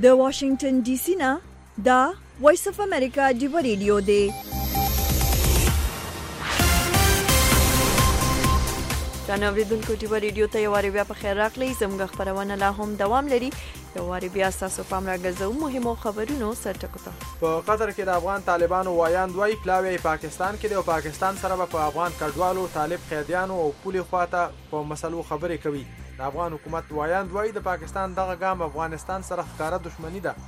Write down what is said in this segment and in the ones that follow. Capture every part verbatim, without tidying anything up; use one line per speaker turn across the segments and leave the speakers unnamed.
د واشنگټن ډي سي نه دا وایس اف امریکا ډیو ریډیو دی. ځان اوریدونکو ډیو ریډیو ته یو واری بیا په خیر راغلی. زموږ خبرونه لا هم دوام لري. یو واری بیا تاسو پام راګرځو مهمو خبرونو سرټکو ته.
په قطر کې د افغان طالبانو وایاند وایي پلاوی پاکستان کې دی او پاکستان سره په افغان کډوالو طالب قیدیانو او پولي خواته په مسلو خبرې کوي. د افغان حکومت وایاند وایي د پاکستان دغه ګام افغانستان سره ښکاره دښمني ده.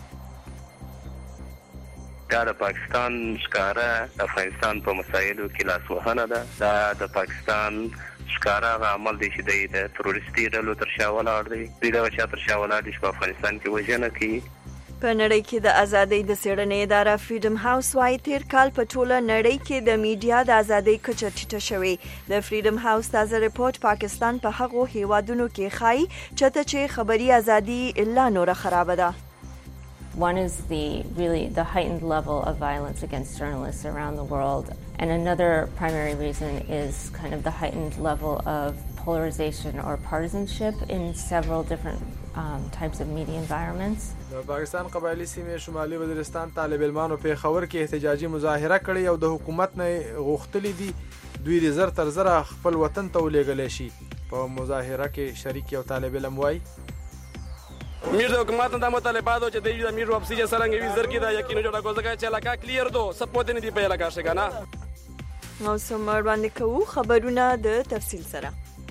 دا د پاکستان ښکاره افغانستان په مسایلو کې لاسوهنه ده. دا د پاکستان ښکاره عمل دی چې د تروریستي ډلو تر شا ولاړ دی. دوی دغه چا تر شا ولاړ دي چې په افغانستان کې وژنه کوي.
په نړۍ کې د ازادۍ د څېړنې اداره فریډم هاوس وايي تیر کال په ټوله نړۍ کې د میډیا د ازادۍ کچه ټیټه شوې. د فریډم هاوس تازه ریپورت پاکستان په هغو هیوادونو کې ښایي چېرته چې خبري ازادي لا نوره خرابه ده.
One is the really the heightened level of violence against journalists around the world, and another primary reason is kind of the heightened level of polarization or partisanship in several different um, types of media environments.
د پاکستان قبایلی سیمې شمالي وزیرستان طالب علمانو په خبر کې احتجاجي مظاهره کړې او د حکومت نه غوښتلې دي دوی د زر تر زر خپل وطن ته ولېږلی شي. په مظاهره کې شریک یو طالب علم وایي
میر د حکومت د مطالباتو چې د میر واپسی چې سرنګ وی زر کې دا یقین جوړه کوزګه چې علاقه کلیر دو سپورت نه دی په علاقه شګانا.
نو سمر باندې کوو خبرونه د تفصیل سره.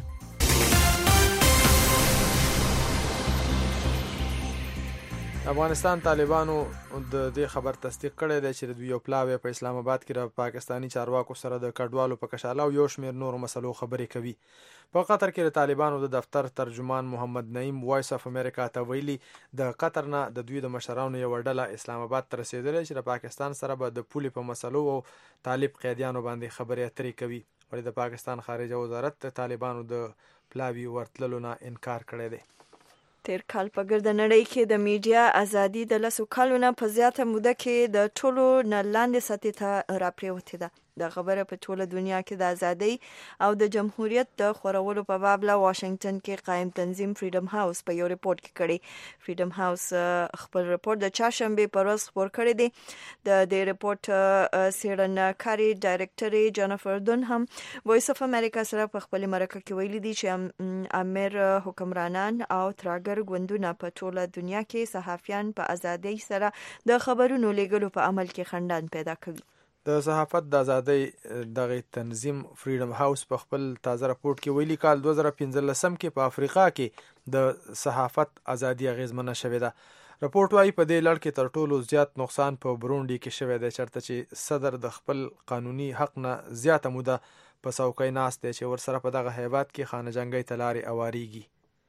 افغانستان طالبانو د دې خبر تصدیق کړی دی چې دوی یو پلاوی په اسلام آباد کې د پاکستانی چارواکو سره د کډوالو په کشاله او یو شمېر نورو مسلو خبرې کوي. په قطر کې د طالبانو د دفتر ترجمان محمد نعیم وایس اف امریکا ته ویلي د قطر نه د دوی د مشرانو یو ډله اسلام آباد ته رسېدلې چې د پاکستان سره به د پولي په مسلو او طالب قیدیانو باندې خبرې اترې کوي. ولې د پاکستان خارجه وزارت د طالبانو د پلاوی ورتللو نه انکار کړی دی.
تیر کال په ګرده نړۍ کې د میډیا ازادي د لسو کالونو په زیاته موده کې د ټولو نه لاندې سطحې ته راپریوتې ده. دا خبره په ټوله دنیا کې د ازادۍ او د جمهوریت د خورولو په باب له واشنگټن کې قائم تنظیم فریډم هاوس په یو ریپورت کې کړی. فریډم هاوس خپل ریپورت د چهارشنبې په ورځ خپور کړی دی. د دې ریپورت څېړنکاري ډایرکټري جنیفر دونهم وایس اف امریکا سره په خپل مرکه کې ویلي دي چې امیر حکمرانان او ترهګر ګوندونه په ټوله دنیا کې صحافیان په ازادۍ سره د خبرونو لیږلو په عمل کې خنډان پیدا کوي.
د صحافت د ازادۍ دغه تنظیم فریډم هاوس په خپل تازه راپورټ کې ویلي کال دوه زره پنځلسم کې په افریقا کې د صحافت ازادي اغیزمنه شوې ده. راپورټ وايي په دې لړ کې تر ټولو زیات نقصان په برونډي کې شوی دی چېرته چې صدر د خپل قانوني حق نه زیاته موده په څوکۍ ناست دی چې ورسره په دغه هیواد کې خانه جنګۍ ته لارې اواریږي.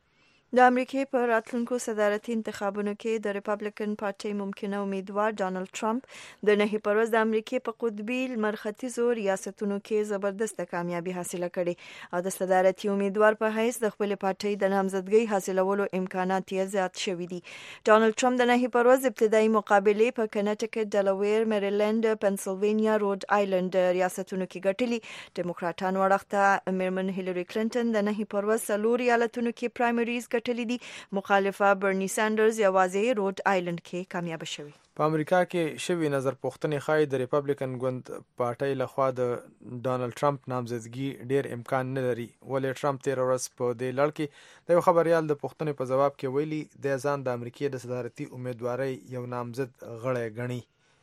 د امریکای په راتلونکو صدارتي انتخابونو کې د ریپبلیکن پارټۍ ممکنه امیدوار ډانلډ ټرمپ د نهي پر ورځ د امریکای په قطبي لمر ختیځو ریاستونو کې زبردسته کامیابي حاصله کړې او د صدارتي امیدوار په حیث د خپل پارټۍ د نامزدګۍ حاصلولو امکانات یې زیات شوي دي. ډانلډ ټرمپ د نهي پر ورځ ابتدایي مقابلې په کنټیکټ، ډلاویر، میریلند، پنسلوینیا، روډ آیلند ریاستونو کې ګټلي. ډیموکراټانو اړخته میرمن هیلری کلینټن د نهي پر ورځ څلور ایالتونو کې پرایمریز ګټلي دي. مخالفه برنی سانډرز یوازې روډ آیلند کې کامیاب شوی.
په امریکا کې شوی نظر پوښتنې ښایي د ریپبلیکن ګوند پارټۍ لخوا د ډانلډ ټرمپ نامزدګي ډیر امکان نه لري. ولې ټرمپ تیر ورځ په دې لړ کې د یو خبريال د پوښتنې په جواب کې ویلي د ځان د امریکای د صدارتي امیدوارۍ یو نامزد غړی ګڼي.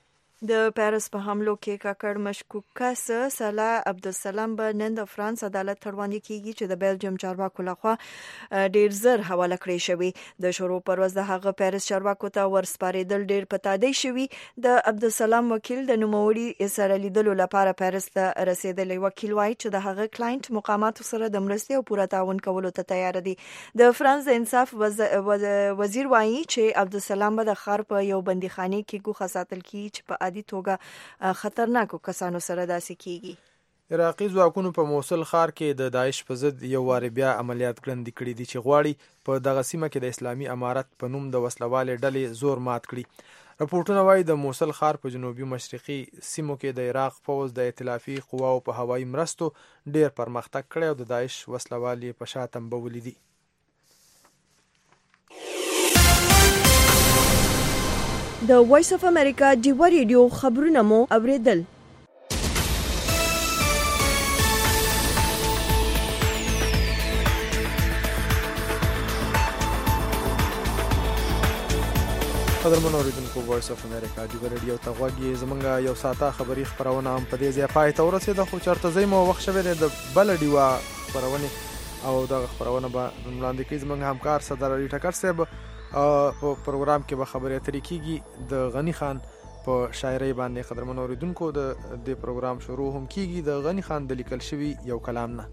د پیرس په حملو کې کاکړ مشکوک کس صلاح عبدالسلام به نن د فرانس عدالت ته وړاندې کیږي چې د بیلجیم چارواکو لخوا ډیر زر حواله کړی شوی. د شروع پر ورځ د هغه پیرس چارواکو ته ورسپارېدل ډیر په تادی شوی. د عبدالسلام وکیل د نوموړي سره لیدلو لپاره پیرس ته رسیدلی. وکیل وایي چې د هغه کلاینټ مقاماتو سره د مرستې او پوره تعاون کولو ته تیار دي. د فرانس د انصاف وز... وز... وزیر وایي چې عبدالسلام به د ښار په یو بندیخانه کې ګوښه ساتل کیږي چې په عادي توګه خطرناکو کسانو سره داسې کیږي.
عراقي ځواکونو په موصل ښار کې د داعش په ضد یو واري بیا عملیات ګړندي کړي دي چې غواړي په دغه سیمه کې د اسلامي امارت په نوم د وسلوالې ډلې زور مات کړي. راپورټونه وایي د موصل ښار په جنوبي مشرقي سیمو کې د عراق پوځ د ائتلافي قواو په هوایي مرستو ډیر پرمختګ کړی او د داعش وسلوالې په شا تنبولې دي.
د وایس اف امریکا ډیوا ریډیو خبرونه مو اوریدل.
قدرمن اوریدونکو، وایس اف امریکا ډیوا ریډیو ته غوږی زمونږه یو ساعته خبری خبرونه هم په دې ځای پای ته ورسېده، خو چرته زې مو وخت شوی د بل ډیوا خبرونه او دا خبرونه به وړاندې کوي زمونږ همکار صدر علي ټکر صاحب. په پروګرام کې به خبرې اترې کیږي د غنی خان په شاعرۍ باندې. قدرمن اوریدونکو، د دې پروګرام شروع هم کیږي د غنی خان د لیکل شوی یو کلام نه.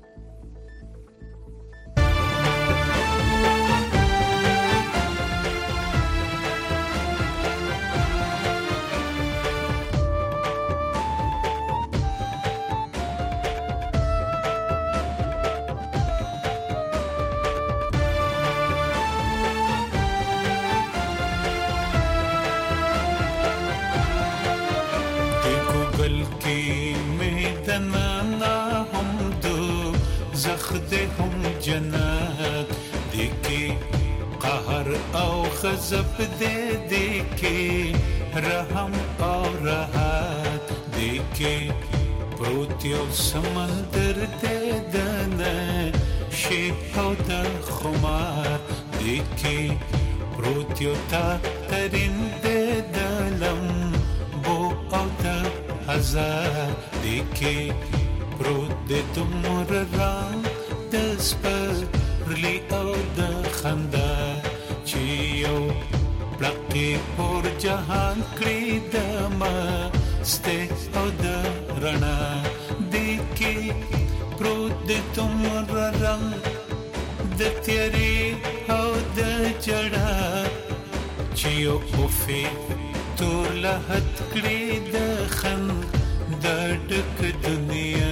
زب دے دیکھے رحم اور راحت دیکھے پروتیو سمندر دے دن شیپ او دا خمار دیکھے پروتیو تا ترین دے دلم بو او دا ہزار دیکھے پروت دے تمر ران دس پر رلی او دا خندار چیو پلقی پور جهان کړی د مسته او د رڼا دیکي پروت د تمر رنگ د تیری او د جړا چیو اوفه تور لحد کړی د خن د ډک دنیا.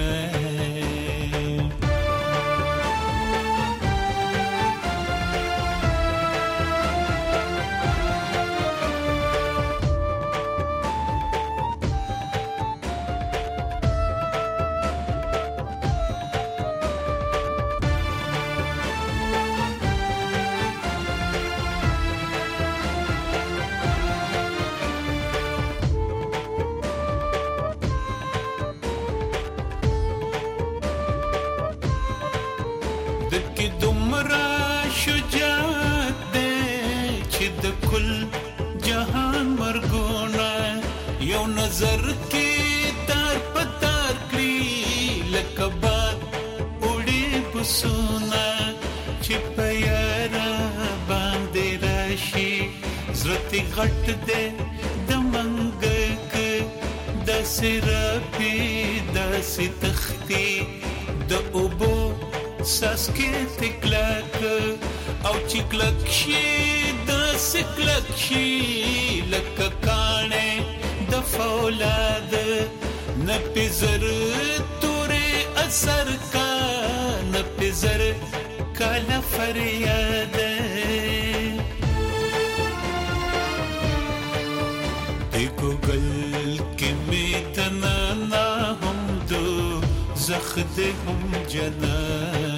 نظر کې تار پتار کړی لکه باد وړي بسونه چې پیارا باندې راشي زرتي غټ دې د منګک د سرپی د ستختی د اوبو ساس کې تکلک او چې کلک شي د سکلک شي لکه کانه د فولاد نه پزر تورې اثر کا نه پزر کاله فریاد د ګوګل کې می تنا نا هم دو زخد هم جنات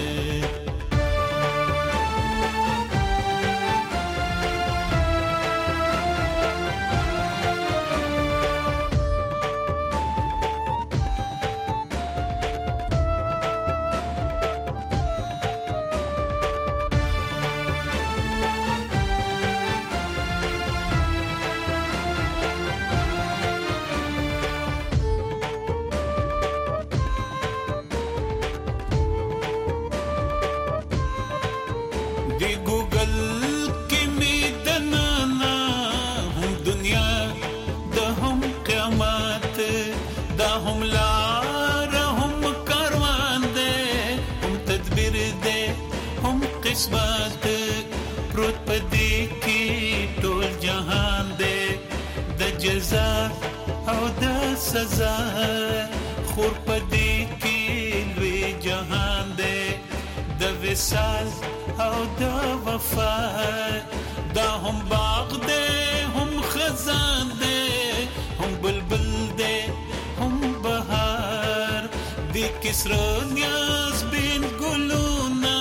قسمت پروت پدې کې ټول جهان دې د جزا او د سزا خور پدې کې لوی جهان دې د وصال او د وفا دا هم باغ دې هم خزان دې هم بلبل دې هم بهار دې کسر نیاز بین ګلونا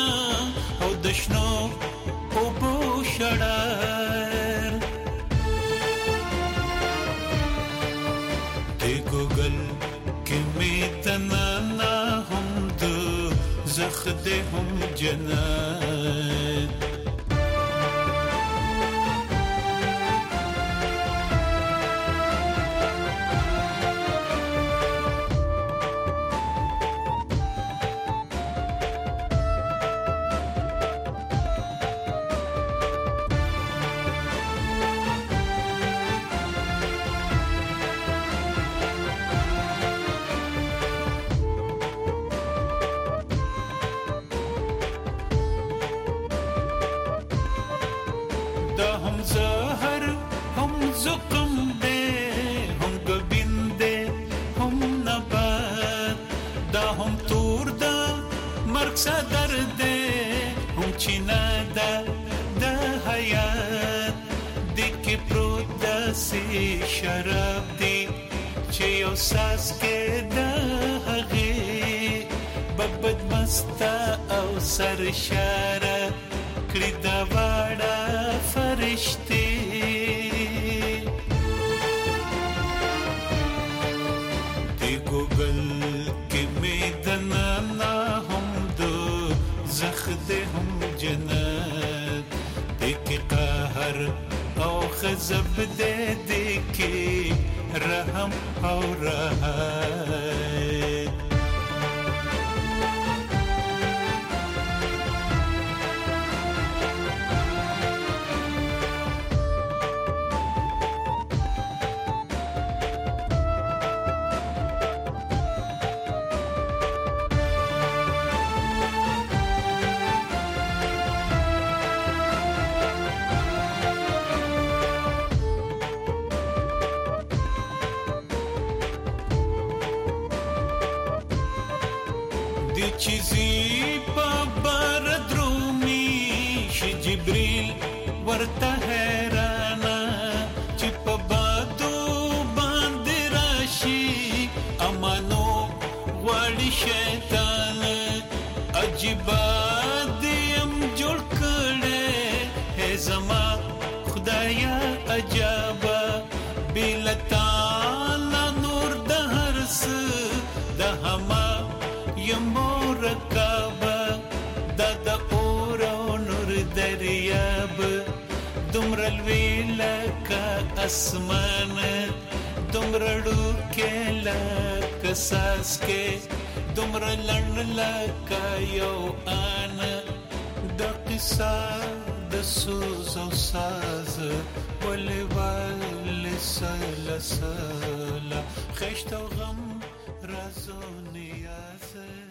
دشنو او بو شړر هم جنت شراب دی چې یو ساس کې د هغې ببد مستا او سرشاره کړي دا واړه فرشتې دی ګوګل کې مې د نانا هم دو زخ دې هم جنت دی کې قهر او خزب دې دې کې رحم او راحت چیزی پا بار درومی شی جبریل ورطا حیرانا چی پا بادو باند راشی امانو والی شیطان عجیبا دیم جوڑ کڑے ہے زما خدایا عجابا بیلتانا نور دہرس دہما یمو رکابا دادا اورو نور دریاب دمرلوی لکا اسمان دمرلو کے لکا ساس کے دمرلن لکا یو آن دا قصہ دا سوز و ساز ولی والی سالا سالا خشت و غم رازو نیاز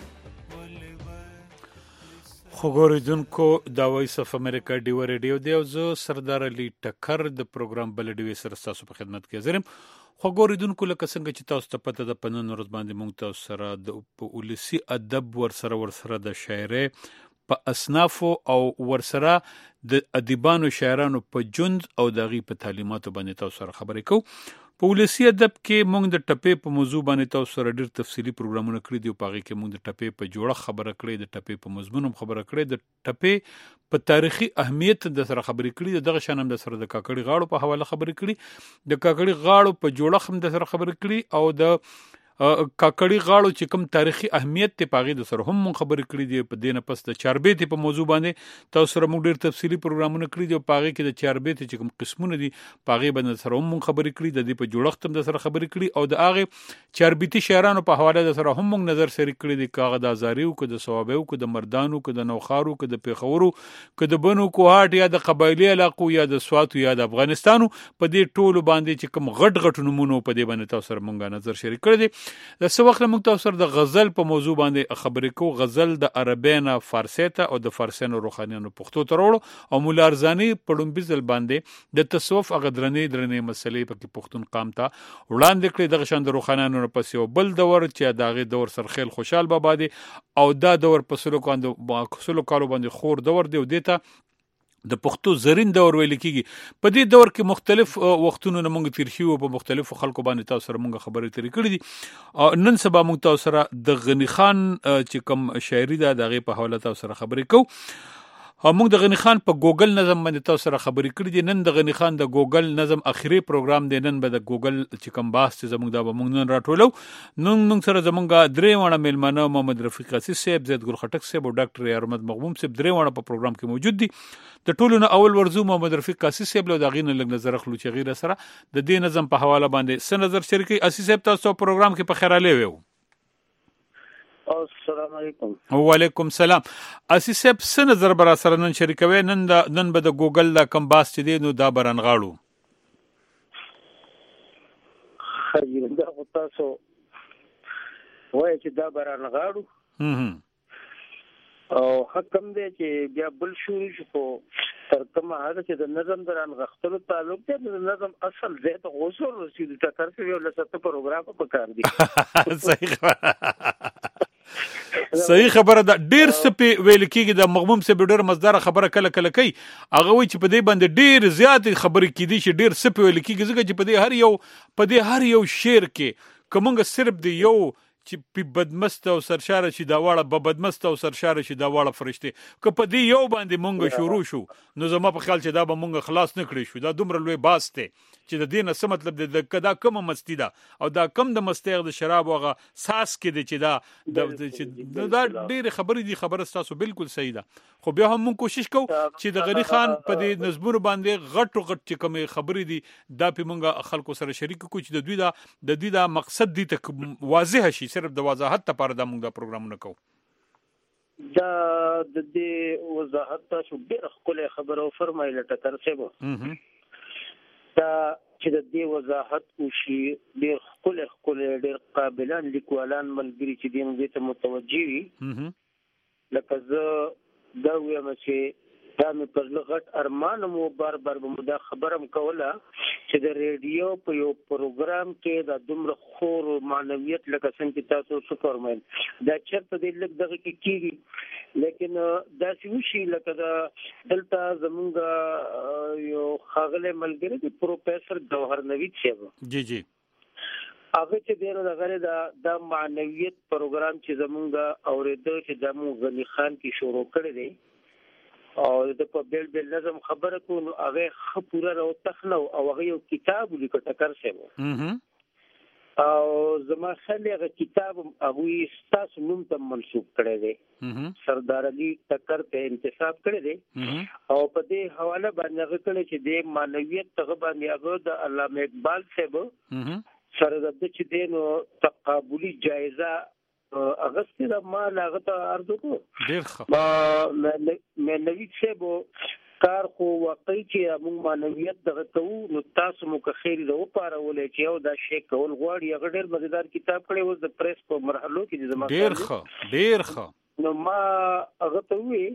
خوګوریدونکو دا وایس اف امریکا ډیو ریډیو دی او زه سردار علي ټکر د پروګرام بل ډیو سره تاسو په خدمت کې حاضرم. خوګوریدونکو لکه څنګه چې تاسو ته پته ده پنن ورځ باندې مونږ تاسو سره د ولسی ادب ورسره ورسره د شاعرۍ په اصنافو او ورسره د ادیبانو شاعرانو په جند او دغه په تعلیماتو باندې تاسو سره خبرې کوو. په ولسی ادب کې مونږ د ټپې په موضوع باندې تاسو سره ډېر تفصیلی پروګرامونه کړی دی او په هغه کې مونږ د ټپې په جوړه خبره کړې د ټپې په مضمون هم خبره کړې د ټپې په تاریخي اهمیت د سره خبرې کړې دغه شان هم د سره د کاکړي غاړو په حواله خبرې کړې د کاکړي غاړو په جوړه هم د سره خبرې کړې او د کاکړي غاړو چې کوم تاریخي اهمیت ته پاغي د سره هم مون خبرې کړې دي په دینه پس د چاربېت په موضوع باندې تاسو سره موږ ډېر تفصیلی پروګرامونه کړی دي او پاغي کې د چاربېت چې کوم قسمونه دي پاغي باندې سره هم مون خبرې کړې د دې په جوړښت هم د سره خبرې کړې او د هغه چاربېتي شاعرانو په حواله د سره هم مون نظر شریک کړی دي کاغه د ازاریو کو د ثوابو کو د مردانو کو د نوخارو کو د پیښورو کو د بنو کوهاټ یا د قبایلی علاقو یا د سواتو یا د افغانستانو په دې ټولو باندې چې کوم غټ غټ نمونه په دې باندې تاسو سره مونږه نظر شریک کړی دي. د څه وخت موږ تاسو سره د غزل په موضوع باندې خبرې کوو. غزل د عربی نه فارسی ته او د فارسی نه روحانیانو پښتو ته راوړو او مولا ارزانی په لومبي ځل باندې د تصوف هغه درنې درنې مسلې پکې پښتون قام ته وړاندې کړې. دغه شان د روحانیانو نه پس یو بل دور چې دغه دور سرخیل خوشحال بابا دی او دا دور په سلو کاندو سلو کالو باندې خور دور دی او دیتا د پښتو زرین دور ویل کیږي. په دې دور کې مختلف وختونو موږ تیر شو په مختلفو خلکو باندې تاسو سره موږ خبرې ترې کړې دي. نن سبا موږ تاسو سره د غنی خان چې کوم شاعري ده دغه په حواله تاسو سره خبرې کوو. موږ د غنی خان په ګوګل نظم باندې تاسو سره خبرې کړې دي. نن د غنی خان د ګوګل نظم اخیری پروګرام دی. نن به د ګوګل چې کوم باس چې زموږ دا به موږ نن راټولو. نن موږ سره زموږ درې وانه میلمانه محمد رفیق حسین صاحب، زید ګل خټک صاحب او ډاکټر احمد مغموم صاحب درې وانه په پروګرام کې موجود دي. د ټولو نه اول ورزو محمد رفیق حسین صاحب له دغې نه لږ نظر اخلو چې غیر سره د دې نظم په حواله باندې څه نظر شریکي. حسین صاحب تاسو پروګرام کې په خیراله ویو.
السلام علیکم.
وعلیکم السلام. حسین صاحب څه نظر برا سره نن شریکوي؟ نن د نن به د ګوګل د کم باس چې دی نو دا برنغاړو
خیر دا تاسو وایي چې دا برنغاړو
هم
او حکم دی چې بیا بل شروع شو تر کومه هغه چې د نظم دران غختلو تعلق دی. د نظم اصل زیات غوسور رسید ټکر څه یو لسته پروګرام په کار دی.
صحیح صحیح خبره ده. ډیر سپی ویل کېږي د مغموم سپی ډیر مزدار خبره کله کله کوي. هغه وایي چې په دې باندې ډیر زیات خبرې کېدي چې ډیر سپی ویل کېږي ځکه چې په دې هر یو په دې هر یو شعر کې کومه صرف دی یو چې په بدمست او سرشاره شي دا واړه به بدمست او سرشاره شي دا واړه فرشته که په دې یو باندې مونږ شروع شو نو زما په خیال چې دا به مونږ خلاص نه کړی شو. دا دومره لوی باس دی چې د دې نه څه مطلب دی د کدا کومه مستی ده او دا کم د مستی د شراب هغه ساس کې دی چې دا د دا ډېرې خبرې دي. خبره ستاسو بالکل صحیح ده. خو بیا هم مونږ کوشش کوو چې د غنی خان په دې نظمونو باندې غټ غټ چې کومې خبرې دي دا په مونږ خلکو سره شریک کړو چې د دوی دا د دوی دا مقصد دي ته واضح شي. صرف د وضاحت لپاره دا موږ دا پروګرامونه کوو.
دا د دې وضاحت تاسو ډېر ښکلی خبره وفرمایله ټکر صاحب. دا چې د دې وضاحت وشي ډېر ښکلی ښکلی ډېر قابلان لیکوالان ملګري چې دې دې ته متوجه وي. لکه زه دا ویم چې دا مې پر زړه غټ ارمان مو بار بار به مو دا خبره م کوله چې د ریډیو په یو پروګرام کې دا دومره خور معنویت لکه څنګه چې تاسو څه فرمایل دا چېرته دی لږ دغه کې کېږي. لیکن داسې وشي لکه دا دلته زمونږ یو ښاغلی ملګری دی پروفیسر ګوهر نوید صاحب
جی جی
هغه چې دی نو دغه دا دا معنویت پروګرام چې زمونږ اورېده چې دا مونږ غني خان کې شروع کړی دی او د په بیل بیل نظم خبره کو نو هغه خ پورا راو تخنو او هغه یو کتاب لیکو ټکر شوی او زما خلک هغه کتاب هغه ستاسو نوم ته منسوب کړی دی. سردار علي ټکر ته انتساب کړی دی او په دې حواله باندې هغه کړی چې د معنویت څخه باندې هغه د علامه اقبال صاحب سره د چې دی نو تقابلي جایزه اغسطی دا ما لاغتا عرضو کو
دیر خب
ما نوید صاحب کار خو واقعي چې موږ معنویت دغه کوو نو تاسو مو که خیر د وپارولې چې یو دا شی کول غواړي هغه ډېر مزیدار کتاب کړی اوس د پریس په مرحلو کې زما
ډېر ښه ډېر ښه
نو ما هغه ته وی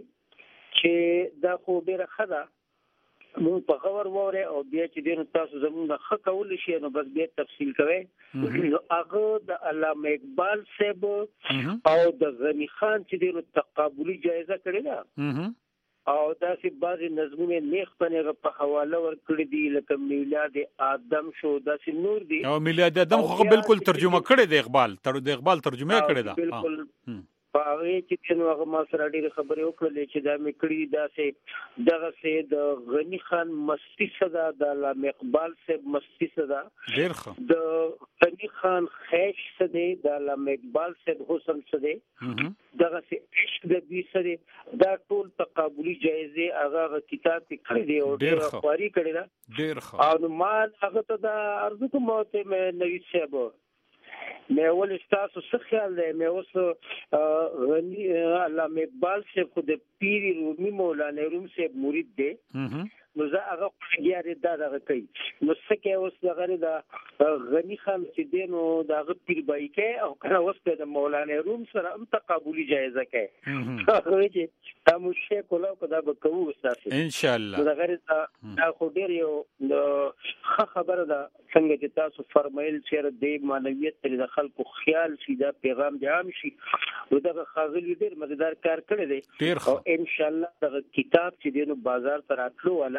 چې دا خو ډېره ښه ده مونږ په خبر وره او بیا چې دین تاسو زموږ ښه کول شي نو بس بیا تفصیل کوي. نو هغه د علامه اقبال صاحب او د غنی خان چې دین تقابلي جایزه کړې ده او داسې بعضې نظمونه نیخ پنې په حواله ورکړي دي لکه میلاد آدم شو داسې نور دي
او میلاد آدم خو بالکل ترجمه کړی دی اقبال تر د اقبال ترجمه کړی ده
بالکل په هغه چې نو هغه ما سره ډېرې خبرې وکړلې چې دا مې کړي داسې دغسې د غني خان مستی څه ده د علامه اقبال صاحب مستی څه ده
ډېر ښه
د غني خان خیش څه دی د علامه اقبال صاحب حسن څه دی دغسې عشق د دوی څه دی دا ټول تقابلي جایزې هغه هغه کتاب کې کړی دی او ډېره خواري کړې ده
ډېر ښه
او نو ما هغه ته دا عرض کوم ورته مې نوید صاحب مې ول تاسو څه خیال دی مې اوس غني علامه اقبال صاحب خو د پیر رومي مولانا روم صاحب مرید دی نو زه هغه خوږیارې دا دغه کوي نو څه کوي اوس دغه د غني خان چې دی نو د هغه پیربایي کوي او کنه اوس د مولانا روم سره هم تقابلي جایزه کوي هغه چې دا مو شی کولا که دا به کوو ستاسو
انشاءالله
دغه دا خو ډېر یو ښه خبره ده څنګه چې تاسو فرمایل چې د معنویت ته د خلکو خیال شي دا پیغام د عام شي نو دغه ښاغلي ډېر مزیدار کار کړی دی او انشاءالله دغه کتاب چې دی نو بازار ته راتلو والا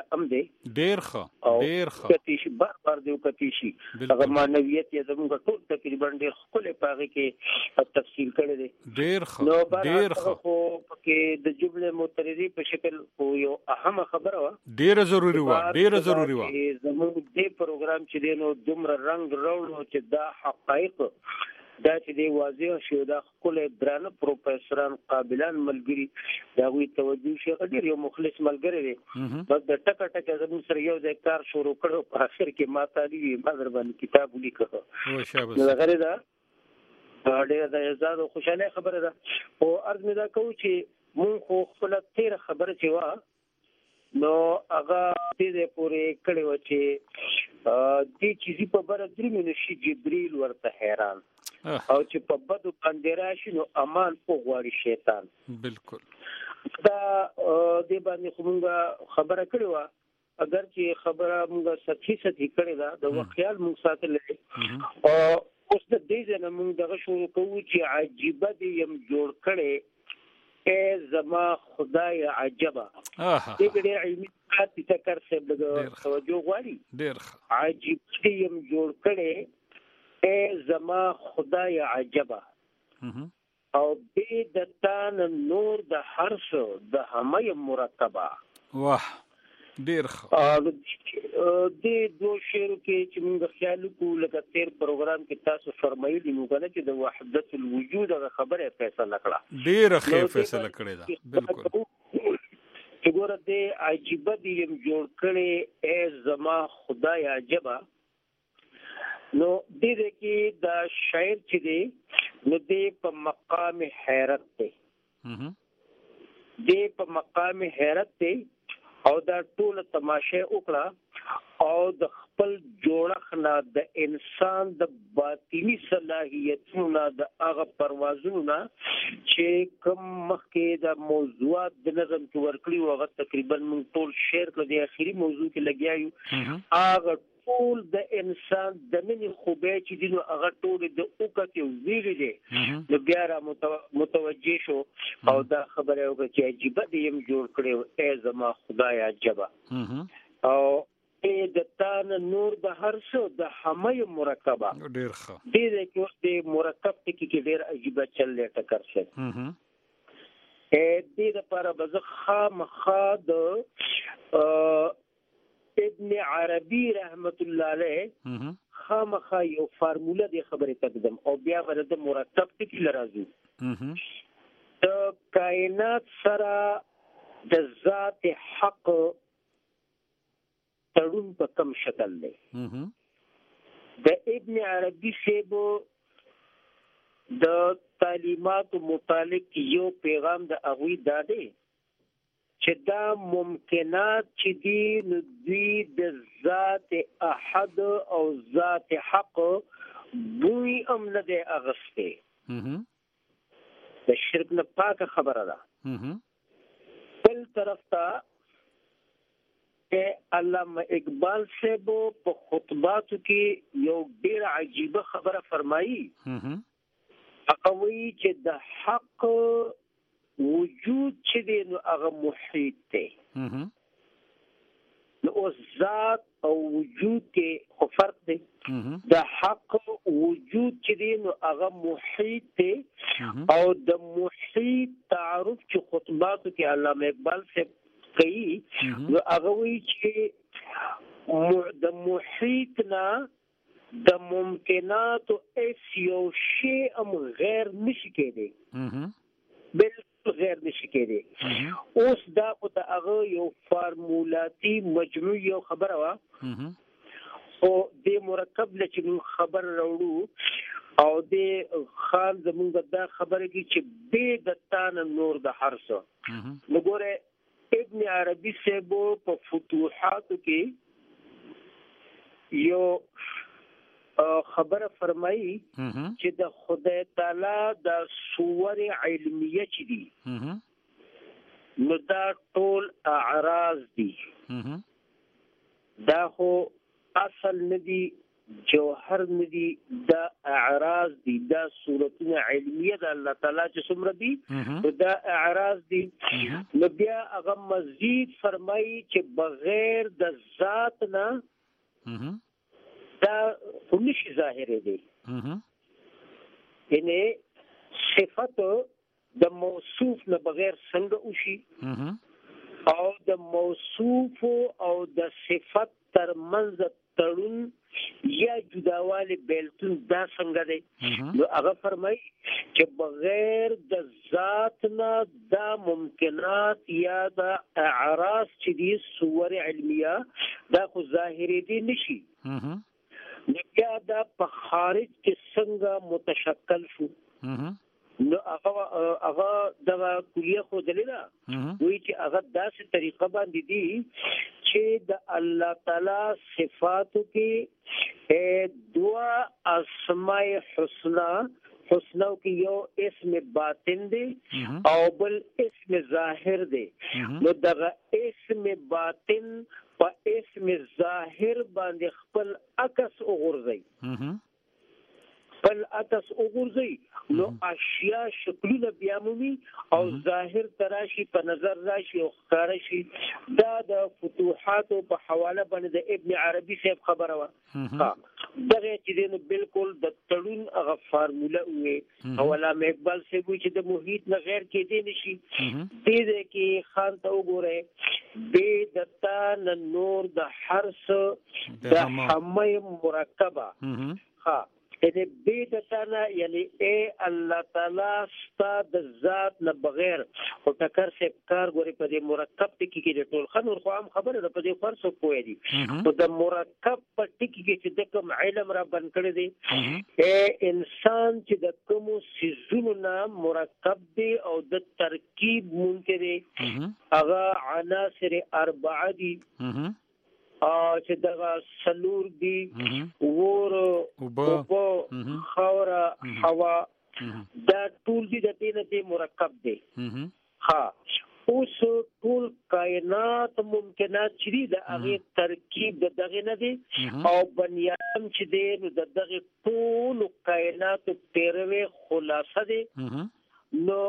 هم دی
ډیر ښه ډیر ښه
کتی شي بار بار دی کتی شي هغه معنویت یې زموږ ټول تقریبا ډیر خپل پاغه کې تفصیل کړی دی
ډیر ښه ډیر ښه
خو کې د جمله مترری په شکل یو اهم خبره و
ډیر ضروری و ډیر ضروری و
زموږ دې پروګرام چې دی نو دومره رنگ راوړو چې دا حقایق دا چې دی واضح شو دا خپل درانه پروفیسوران قابلان ملګری دا وی توجه شي ډیر یو مخلص ملګری دی بس د ټک ټک زموږ سره یو ځای کار شروع کړو په اخر کې ما تعالی ما در باندې کتاب ولیکه
او شابه
غره دا ډیر د عزت او خوشاله خبره ده او ارز مې دا کوم چې مونږ خو خپل تیر خبره چې وا نو هغه دې پورې کړي و چې دې چیزی په بر درې منشي جبريل ورته حیران او چې په بدو باندې راشي نو امان په غواړي شیطان
بالکل
دا دې باندې کومه خبره کړې و اگر چې خبره موږ سچي سچي کړې ده د وخیال موږ ساتل او اوس د دې نه موږ دغه شروع کوو چې عجيبه دې يم جوړ کړي ای زما خدای عجبه دې ډېر علمي کار تکر څه د توجه غواړي
ډېر
عجيب دې يم جوړ کړي ای زما خدای عجبه او دې د تان نور د هر څه د همه مرکبه
واه ډیر
ښه دې دوه شعر کې چې موږ خیال کو لکه تیر پروګرام کې تاسو فرمایلی نو کنه چې د وحدت الوجود غ خبره فیصله کړه
ډیر ښه فیصله کړې ده بالکل
چې ګوره دې عجيبه دې يم جوړ کړي ای زما خدای عجبه نو دې کې دا شاعر چې دی نو دې په مقام حیرت دی دې په مقام حیرت دی او دا ټول تماشه وکړه او د خپل جوړخ نه د انسان د باطینی صلاحیتونو د هغه پروازونو چې کوم مخکې د موضوعات د نظم کې ورکړي او هغه تقریبا موږ ټول شعر کې د اخیری موضوع کې لګیایو هغه ټول د انسان د منی خوبه چې دینو هغه ټول د اوکته ویلې دي د بیا را متوجه شو او دا خبره وکړه چې عجیب دي يم جوړ کړو ای زما خدای عجبه او ای د تان نور د هر څه د همه مرکبه
ډیر ښه
دې کې د مرکب کې ډیر عجیب چل ټکر شه ا دې لپاره بز خامخا د ابن عربي رحمت الله علیه خامخا یو فارموله دی خبره تقدم او بیا ورته مرتب ټکی لرازو د کائنات سره د ذات حق تړون په کوم شکل دی د ابن عربي سیبو د تعلیمات متعلق یو پیغام د اغوی داده چې دا ممکنات چې دی نو دوی د ذات احد او ذات حق بوی ام نه دی اغسته د شرک نه پاک خبره ده بل طرف ته علامه اقبال صاحب په خطباتو کې یو ډیر عجیبه خبره فرمایي هغه وایي چې د حق وجود چې دی نو هغه محیط دی نو اوس ذات او وجود کې خو فرق دی د حق وجود چې دی نو هغه محیط دی او د محیط تعارف چې خطباتو کې علامه اقبال سے کوي نو هغه وی چې د محیط نه د ممکنات ایس یو شی ام غیر نشي کېدی بل غیر نشي کېدی اوس دا او د هغه یو فارمولاتي مجموعي یو خبره وا او د مرکب لچ خبر راوړو او د خان زمونږ دا خبره کی چې به د تان نور د هرڅه وګوره ابن عربي سیبو په فتوحات کې یو خبره فرمایي چې د خدای تعالی د صور علمیه چې دي نو دا ټول اعراض دي دا خو اصل ندي جوهر ندي دا اعراض دي دا صورتونه علمیه د الله تعالی چې څومره دي دا اعراض دي. نو بیا هغه مزید فرمایي چې بغیر د ذات نه دا نشي ظاهر دي. یعنی صفت د موصوف نه بغیر څنګه وشي او د موصوف او د صفت ترمنځ تړون یا جداوالی بیلتون دا څنګه دی؟ نو هغه فرمایي چې بغیر د ذات نه دا ممکنات یا د اعراض چې دي صور علمیه دا خو ظاهري دي نشي. نو بیا دا په خارج کې څنګه متشکل شو؟ نو هغه هغه د کلیه خو دلیلا وی چې هغه داسې طریقه باندې دي چې د الله تعالی صفاتو کې دوا اسماء حسنا حسنا کې یو اسم باطن دی او بل اسم ظاهر دی. نو دغه اسم باطن په اسم ظاهر باندې خپل عکس وګرځي بل اتس وګورځي نو اشیاء شکلونه بیا مومي او ظاهر تراشي په نظر راشي او ښکار شي. دا د فتوحات په حواله باندې د ابن عربي صاحب خبره و. ها دغه چې دنه بالکل د تړون هغه فارموله وې او علامه اقبال صاحب چې د محیط نه غیر کې دی نشي دې دې کې خان ته وګوره به دتا نور د حرس د حمه مرکبه. ها دې بیدتانا یعنی اے الله تعالی ستا د ذات نه بغیر او ټکر سے کار غوري په دې مرکب ټکی کې ټول خنور خو هم خبره ده په دې فرص کوی دي او د مرکب په ټکی کې چې د کوم علم را بن کړی دی اے انسان چې د کوم سيزونو نه مرکب دی او د ترکیب ممکن دی هغه عناصر اربعه دي چې دغه سلور دي ور اوبو خاوره هوا دا ټول دي د دې نه مرکب دي. ها اوس ټول کائنات ممکنات چې د هغه ترکیب د دغه نه دي او بنی آدم چې دی د دغه ټول کائنات پیروي خلاصه دي. نو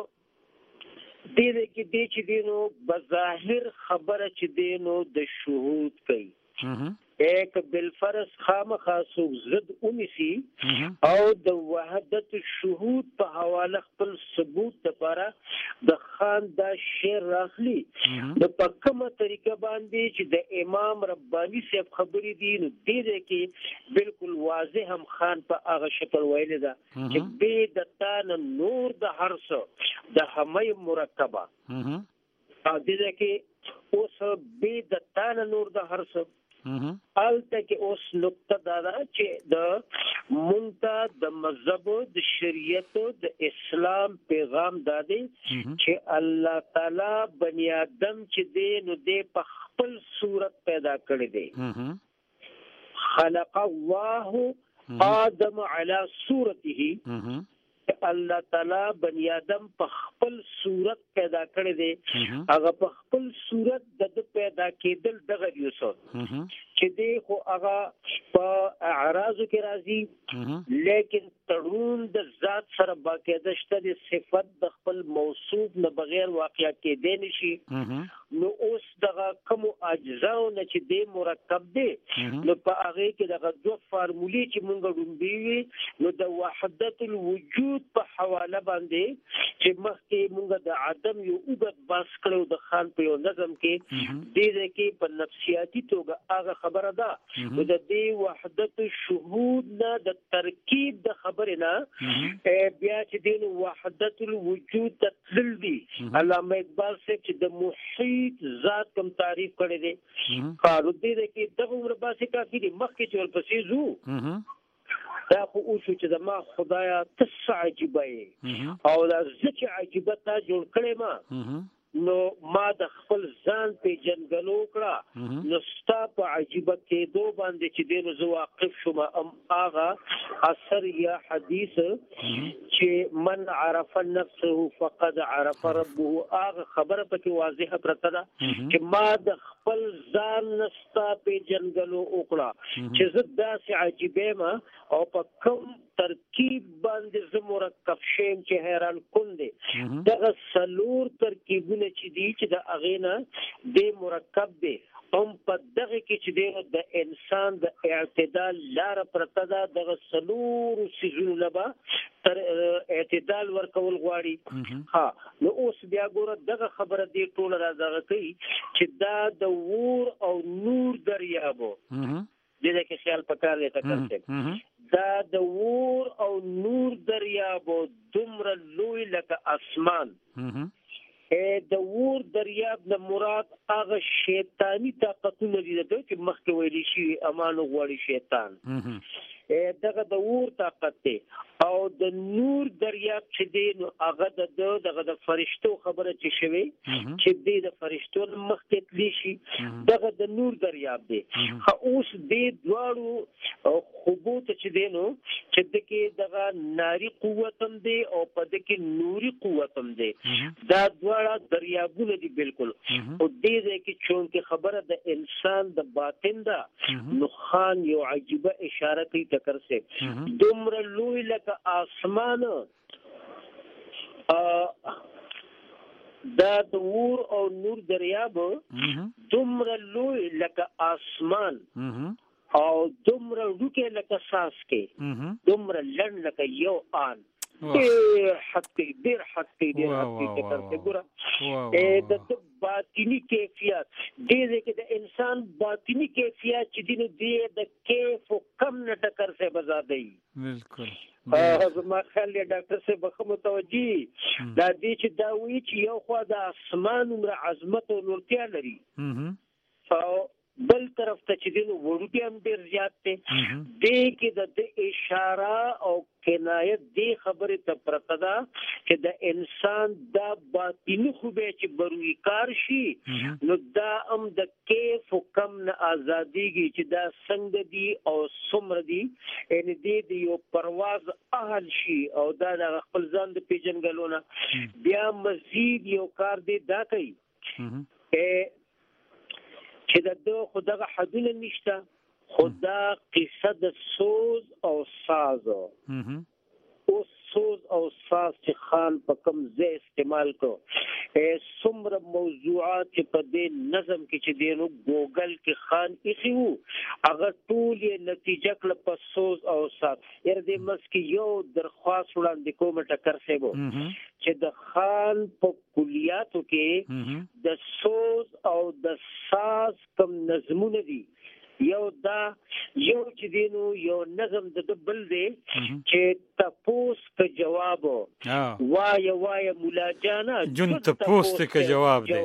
دې کې دې چې دی نو بظاهر خبره چې دی نو د شهود کوي ایک بالفرض خامخا سوک زد اونیسی او د وحدت شهود په حواله خپل ثبوت لپاره د خان دا شعر راخلی د په کومه طریقه باندې چې د امام ربانی صاحب خبرې دي نو دې کې بالکل واضح هم خان په هغه شکل ویل ده چې به د تان نور د هر څه د همي مرکبه ا دې کې اوس به د تان نور د هر څه الته کې اوس نقطه دا ده چې د مونږ د مذهب د شریعت د اسلام پیغام دادی چې الله تعالی بنی آدم چې دی نو د په خپل صورت پیدا کړی دی. خلق الله آدم علی صورته الله تعالی بنی آدم په خپل صورت پیدا کړی دی هغه په خپل صورت د پیدا کېدل دغه یوسو چې دی خو هغه په اعراض کې راځي لیکن تړون د ذات سره باقاعده شته د صفت د خپل موصوف نه بغیر واقع کېدی نشي. نو اوس دغه کوم اجزا نه چې دی مرکب دی نو په هغه کې دغه دوه فارمولې چې مونږ ډومبي نو د وحدت الوجود په حواله باندې چې مخکې مونږ د عدم یو وګت باس کړو د خان په یو نظم کې دې کې په نفسیاتي توګه هغه خبره ده نو د دې وحدت شهود نه د ترکیب د خبره نه بیا چې دین وحدت الوجود تدل دي. علامه اقبال سے چې د محیط ذات کوم تعریف کړی دی قالو دې کې دغه عمر باسي کافي دي مخکې چې ورپسې زو دا خو اوسو چې د ما خدایا تس عجیبه او دا ځکه عجیبه تا جوړ کړې ما نو ما د خپل ځان په جنګلو کړه نو ستا په عجیبه کېدو باندې چې دینو زه واقف شوم ام هغه اثر یا حدیث چې من عرف نفسه فقد عرف ربه هغه خبره پکې واضحه پرته ده چې ما د خپل ځان نستا په جنګلو وکړه چې زه داسې عجیبه ما او په کوم ترکیب باندې زه مرکب شیم چې حیران کن دی دغه څلور ترکیبونه چې دي چې د هغې نه دی مرکب دی هم په دغه کې چې دی د انسان د اعتدال لاره پرته ده دغه څلورو څیزونو نه به تر اعتدال ورکول غواړي ها نو اوس بیا ګوره دغه خبره دی ټوله را دغه کوي چې دا د اور او نور دریابو دې کې خیال پکار دی تکرسه دا د اور او نور دریابو دومره لوی لکه اسمان د اور دریاب د مراد هغه شیطانی طاقتونه دي چې مخکې ویلي شي امان غواړي شیطان دغه د اور طاقت دی او د نور دریاب چې دی نو هغه د دغه د فرشتو خبره چې شوی چې دی د فرشتو مخکې تلی شي دغه د نور دریاب دی اوس دې دواړو خوبو ته چې دی نو چې دغه دغه ناری قوت هم دی او په دغه نوري قوت هم دی دا دواړه دریابونه دي بالکل او دې دې کې چون کې خبره د انسان د باطن ده نو خان یو عجیبه اشاره کوي تکر سے دومره لوی لکه آسمان دا د اور او نور دریاب دومره لوی لکه آسمان او دومره ډوکه لکه ساس کې دومره لړ لکه یو آن ډېر حتی ډېر حتی ډېر حتی ذکر ته ګوره د باطنی کیفیت دې کې د انسان باطنی کیفیت چې دینو دې د کیف او کم نه ټکر سے بزادای بالکل ما خیال دی ډاکټر سے بخښه متوجي دا دې چې دا وی چې یو خوا د اسمان عمر عظمت او نورتیا لري او بل طرف ته چې دینو وړوکی هم ډېر زیات دی دې کې د اشاره او کنایت دې خبرې ته پرته ده چې د انسان دا باطني خوبه چې بروي کار شي نو دا هم د کیف او کم نه ازاديږي چې دا څنګه دي او څومره دي ان دې د یو پرواز اهل شي او دا د خپل ځان د پیژنګلونه بیا مزید یو کار دی دا کوي چې د دو خدغه حدونه نشته خدا قصه د سوز او ساز او سوز او ساز چې خان په کوم ځای استعمال کو څومره موضوعات چې په دې نظم کې چې دینو ګوګل کې خان ایخي وو هغه ټول یې نتیجه کړ په سوز او ساز یره دې مسکه یو درخواست وړاندې کوم ټکر سیبو چې د خان په کلیاتو کې د سوز او د ساز کوم نظمونه دي یو دا یو چې دینو یو نظم د بل دی چې تپوس کا جواب وای وای مولا جانا
جون تپوس کا جواب دی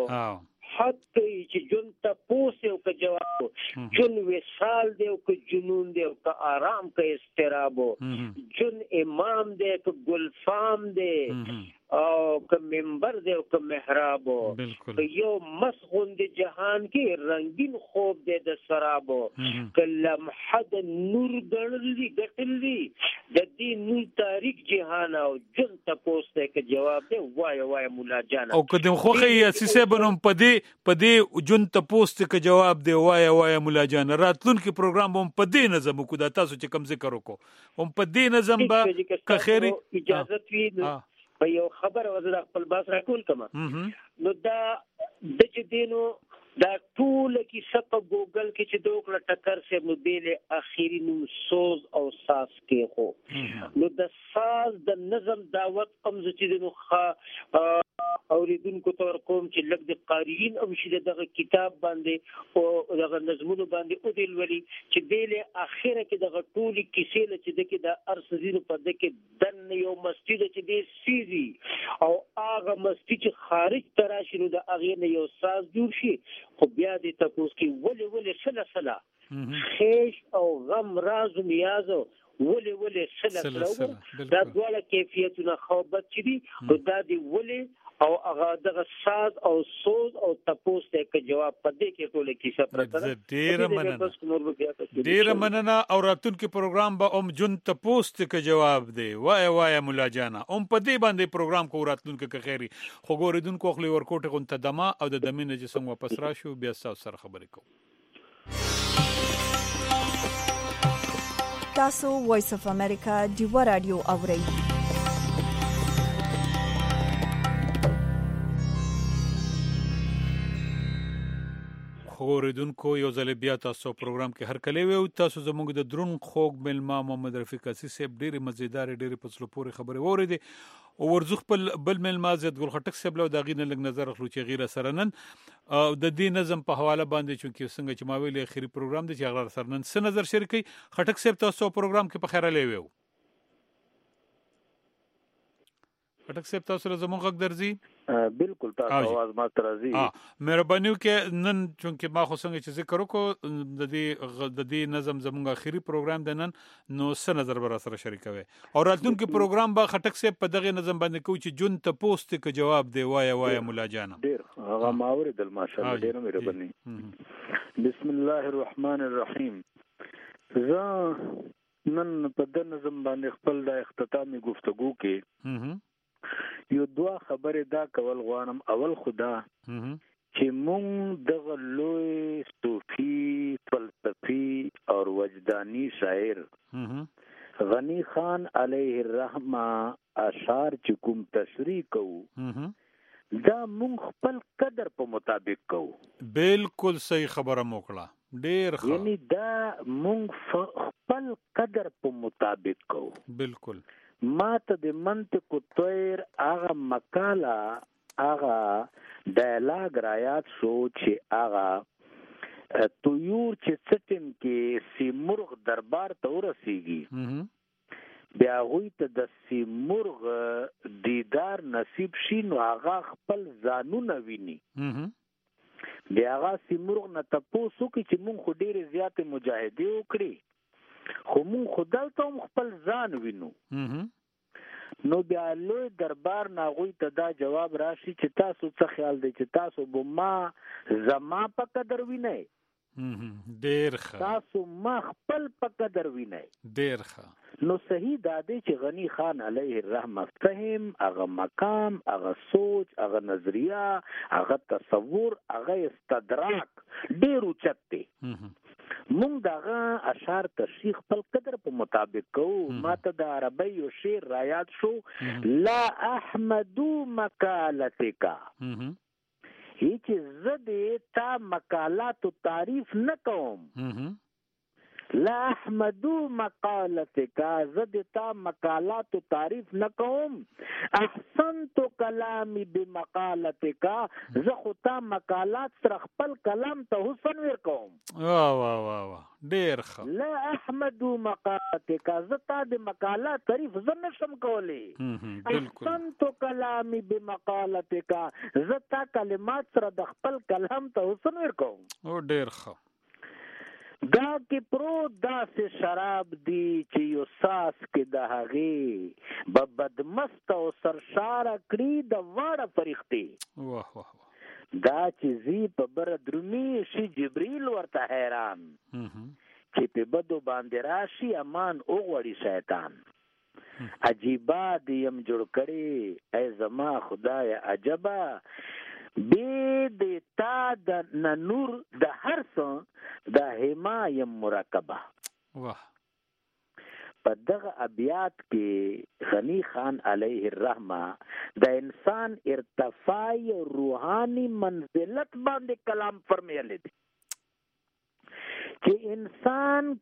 حتی چې جون تپوس یو کا جواب جون وصال دی او کا جنون دی او کا آرام کا استراب جون امام دی کا گلفام دی او که منبر دی او که محراب که یو مسغون دی جهان کې رنگین خوب دی د سرابو که لمحه د نور ګڼل دي ګټل دي د دې نور تاریک جهان او جن تپوس دی که جواب دی وای وای مولا جان
او که د خوخه یاسیسه بنوم پدې پدې جن تپوس دی که جواب دی وای وای مولا جان راتلونکي پروګرام هم پدې نظم کو دا تاسو چې کم ذکر وکړو هم پدې نظم با که خیر
اجازه وي په یو خبر وزره خپل باس راکول کما نو دا د چې دینو دا ټول کې سپ ګوګل کې چې دوکړه ټکر سه نو بیل اخیری نو سوز او ساز کې خو نو د ساز د نظم دعوت قمز چې دینو خا اوریدونکو تور کوم چې لږ د قاریین او شیده دغه کتاب باندې او دغه نظمونو باندې او دل ولی چې بیل اخیره کې دغه ټول کیسې چې دغه د ارسزینو په دغه دن یو مسجد چې دی سیزي او هغه مسجد چې خارج تراشي نو د اغه نه یو ساز جوړ شي خو بیا دې تاسو کې ولې ولې سلا سلا خیش او غم راز و نیاز ولې ولې سره کړو دا ډول کیفیتونه خو بد چي دي او دا دی ولې او هغه دغه ساز او سوز او تپوس ته کې جواب پدې کې ټول کیسه پرته
ډیر مننه ډیر مننه او راتلونکي پروګرام به ام جون تپوس ته کې جواب دی وای وای مولا جانا ام پدې باندې پروګرام کو راتلونکي کې خیری خو ګوریدونکو خپل ورکوټه غون ته دما او د دمینه جسم واپس راشو بیا تاسو سره خبرې کوم.
تاسو وایس اف امریکا دیو رادیو اورئ.
خوریدونکو یو ځل بیا تاسو پروګرام کې هر کله وي تاسو زموږ د درون خوګ ملما محمد رفیق اسي صاحب ډېر مزیدار ډېر پڅلو پورې خبره وریدي او ورزخ په بل ملما زید ګل خټک صاحب له داغینه لګ نظر خلو چې غیره سرنن او د دې نظم په حواله باندې چې څنګه چې ما ویلې اخیری پروګرام د چې غیر سرنن څه نظر شریکي خټک صاحب تاسو پروګرام کې په خیره لوي خټک صاحب تاسو له زموږ غږ درځي
بالکل تاسو आवाज ما ترازی
ها مهرباني وکړئ نن چونکه ما خو څنګه چې ذکر وکړو د دې د دې نظم زموږ اخیری پروګرام د نن نو څه نظر بر سره شریکوي او راتلونکي پروګرام به خټک صاحب په دغه نظم باندې کوي چې جون ته پوسټ کې جواب دی وای وای مولا جان
ډیر هغه ماوري د ماشاءالله ډیر مهرباني بسم الله الرحمن الرحیم. زه نن په د نظم باندې خپل د اختتامي گفتگو کې یو دوا خبره دا کول غواړم. اول خدا چې مونږ دغه لوی صوفي فلسفي او وجداني شاعر غنی خان علیه الرحمه اشعار چې کوم تشریح کوو دا مونږ خپل قدر په مطابق کوو.
بالکل صحیح خبره موکړه ډیر ښه
یعنی دا مونږ خپل قدر په مطابق کوو.
بالکل
ما ته د منطق طیر هغه مقاله هغه ډایلاګ رایات شو چې هغه طیور چې سټم کې سیمرغ دربار ته ورسیږي بیا غوی ته د سیمرغ دیدار نصیب شي نو هغه خپل ځانونه ویني بیا هغه سیمرغ نه تاسو کې چې مونږ خو ډېر زیات مجاهدې وکړي خو مونږ خدای ته هم خپل ځان وینو نو بیا لوی دربار ناغوی ته دا جواب راشي چې تاسو څه خیال دی چې تاسو به ما زما په قدر وینئ
ډیر ښه
تاسو ما خپل په قدر وینئ
ډیر ښه
نو صحیح دا دی چې غنی خان علیه الرحمه فهم هغه مقام هغه سوچ هغه نظریه هغه تصور هغه استدراک ډیر اوچت دی. مونږ دغه اشعار تشریح خپل قدر په مطابق کوو. ماته د عربی یو شعر رایات شو لا احمدو مقالتک هیچ زده تا مقالات تعریف نکوم لا احمدو مقالتک زده تا مقالات تعریف نکوم احسنت کلامی بمقالتک زه خو تا مقالات سره خپل کلام ته حسن ورکوم.
واه واه واه واه ډیر ښه.
لا احمدو مقالتک زه تا د مقالات تعریف زه نشم کولی. احسنت کلامی بمقالتک زه تا کلمات سره د خپل کلام ته حسن ورکوم.
او ډیر ښه.
دا کې پرو داسې شراب دی چې یو ساس کې د هغې به بدمست او سرشاره کړي د واړه فرښتې.
واه واه
دا چې زی په بر درومي شي جبريل ورته حیران چې په بدو باندې راشي امان اوغوړي شیطان. عجیبا دیم جوړ کړي ای زما خدای عجبا بی د تا د نور د هر څه د حمایم مرکبه.
واه
په دغه ابیات کې غنی خان علیه الرحمه د انسان ارتفاعی او روحانی منزلت باندې کلام فرمایلی دی چې انسان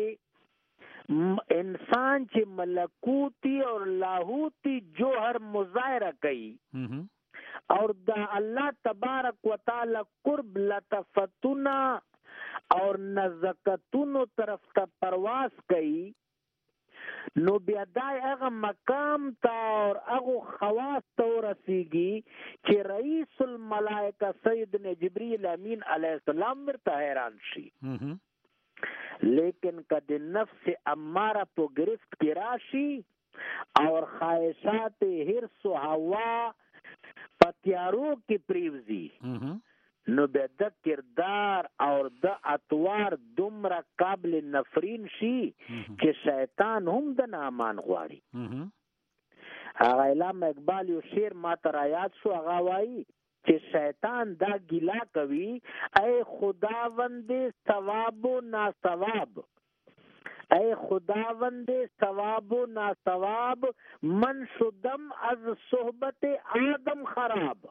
کې انسان چې ملکوتی او لاهوتی جوهر مظاهره کوي اور دا اللہ تبارک و تعالی قرب لطفتنا اور نزکتونو طرف تا پرواز کئی نو بیا دای اغا مقام تا اور اغا خواست تا رسیگی چی رئیس الملائکہ سیدنا جبریل امین علیہ السلام مرتا حیران شی لیکن کد نفس اماره په گرفت کې راشي اور خواهشات حرص و هوا په تیارو کې پریوزي نو به د کردار اور د اطوار دومره قابل نفرین شي چې شیطان هم د نامان غواړي. هغه علامه اقبال یو شعر ما ته را یاد شو، هغه وایي چې شیطان دا ګیلا کوي ای خداوند ثواب و ناثواب، ای خداوند ثواب و ناثواب من شدم از صحبت آدم خراب.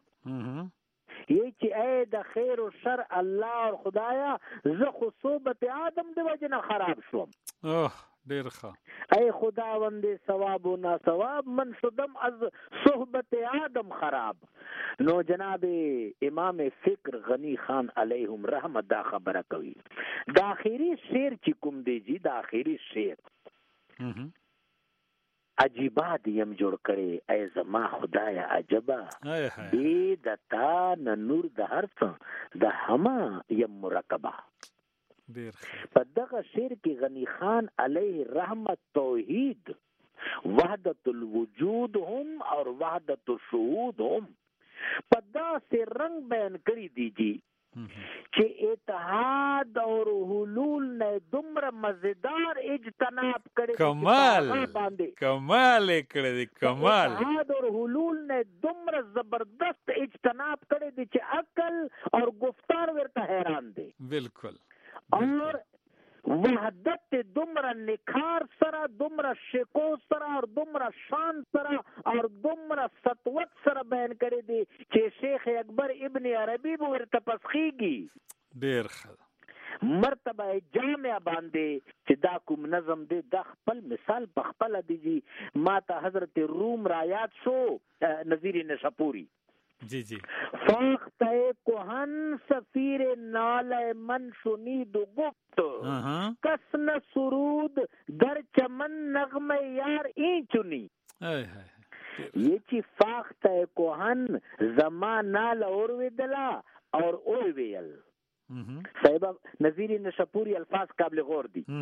یہ چې اے د خیر و شر الله اور خدایا زه خو صحبت آدم د وجه نه خراب شوم.
اوه ډیر ښه.
اے خداوند ثواب و ناثواب من شدم از صحبت آدم خراب. نو جناب امام فکر غنی خان علیهم رحمت دا خبره کوي. دا آخري شعر چې کوم دی جی، دا آخري شعر عجیبا دیم جوړ کړي ای زما خدایا عجبا دې د تا نه نور د هر څه د هما یم مرکبه. په دغه شعر کې غنی خان علیه رحمت توحید، وحدت الوجود هم اور وحدت الشهود هم په داسې رنگ بیان کړی دی جی چې اتحاد اور حلول نے دومره مزیدار اجتناب کړي.
کمال کمال کړي دی کمال.
اتحاد اور حلول نے دومره زبردست اجتناب کړي دی چې عقل اور گفتار ورته حیران دی.
بالکل.
اور وحدت دومره نکار سره، دومره شکو سره اور دومره شان سره اور دومره سطوت سره بیان کړی دی چې شیخ اکبر ابن عربی به ورته پسخیږي.
ډیر ښه.
مرتبه جامع باندې چې دا کوم نظم دی دا خپل مثال په خپل دی. ما ته حضرت روم را یاد شو نظیر نشاپوری.
جی جی.
فاخته کوهن سفیر نال من شنید و گفت کسن سرود در چمن نغمه یار این چنی. یہ چی فاخته کوهن زمان نال اور ویدلا اور اوی ویل. صاحب نظیر نشاپوری الفاظ قابل غور دی.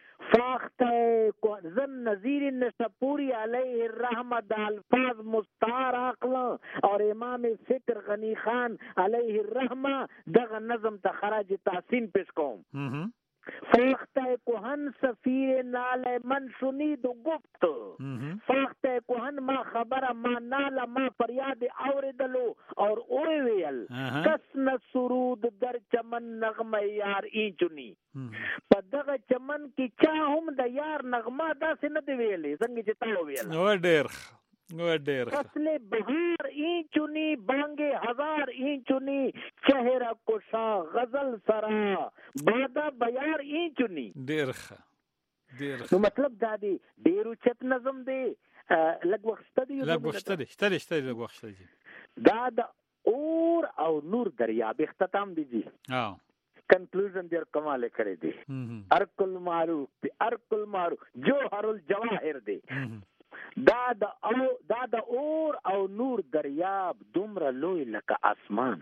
فاخته زن نظیر نشاپوری علیہ الرحمہ دا الفاظ مستعار اقلا اور امام فکر غنی خان علیہ الرحمہ دغه نظم تا خراج تحسین پیش کوم. فاخته کوهن سفیر نال من شنید و گفت، فاخته کوهن ما خبر ما نال ما فریاد اوردلو اور اوی ویل کسن سرود در چمن نغمه یار ای چنی. په دغه چمن کې چا هم د یار نغمه داسې نه دی ویلې څنګه چې تا ویل.
او ډیر او ډیر
فصل بهار این چنی بانگه هزار این چنی چهره کشا غزل سرا بادا بیار این چنی.
ډیر ښه ډیر.
نو مطلب دا دی ډیر چت نظم دی. لږ وخت شته دی
لږ وخت شته دی شته شته لږ وخت شته دی.
دا د اور او نور دریاب اختتام دی جی.
ها
کنکلوژن دیر کمال کړی دی. ارکل معروف ارکل معروف جوهر الجواهر دی. دا د او دا د اور او نور دریاب دومره لوی لکه اسمان،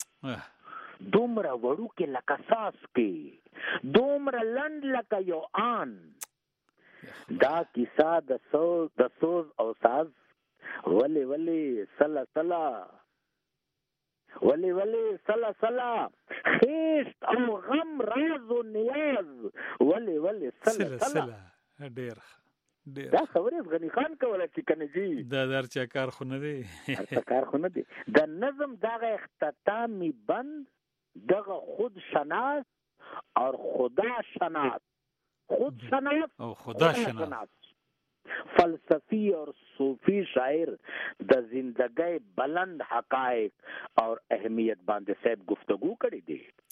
دومره وړوکی لکه څاڅکی، دومره لنډ لکه یو آن. دا کیسه د سوز د سوز او ساز ولی ولی سلا سلا ولی ولی سلا سلا خیشت او غم راز و نیاز ولی ولی سلا سلا.
ډیر
دا خبرې غنی خان کوله چې کنه جی
دا در چا کار خو نه دی.
هر کار خو نه دی. د نظم دغه اختتامی بند دغه خود شناس اور خدا شناس، خود شناس
او خدا شناس،
فلسفی اور صوفی شاعر د زندګۍ بلند حقایق اور اهمیت باندې صاحب گفتگو کړی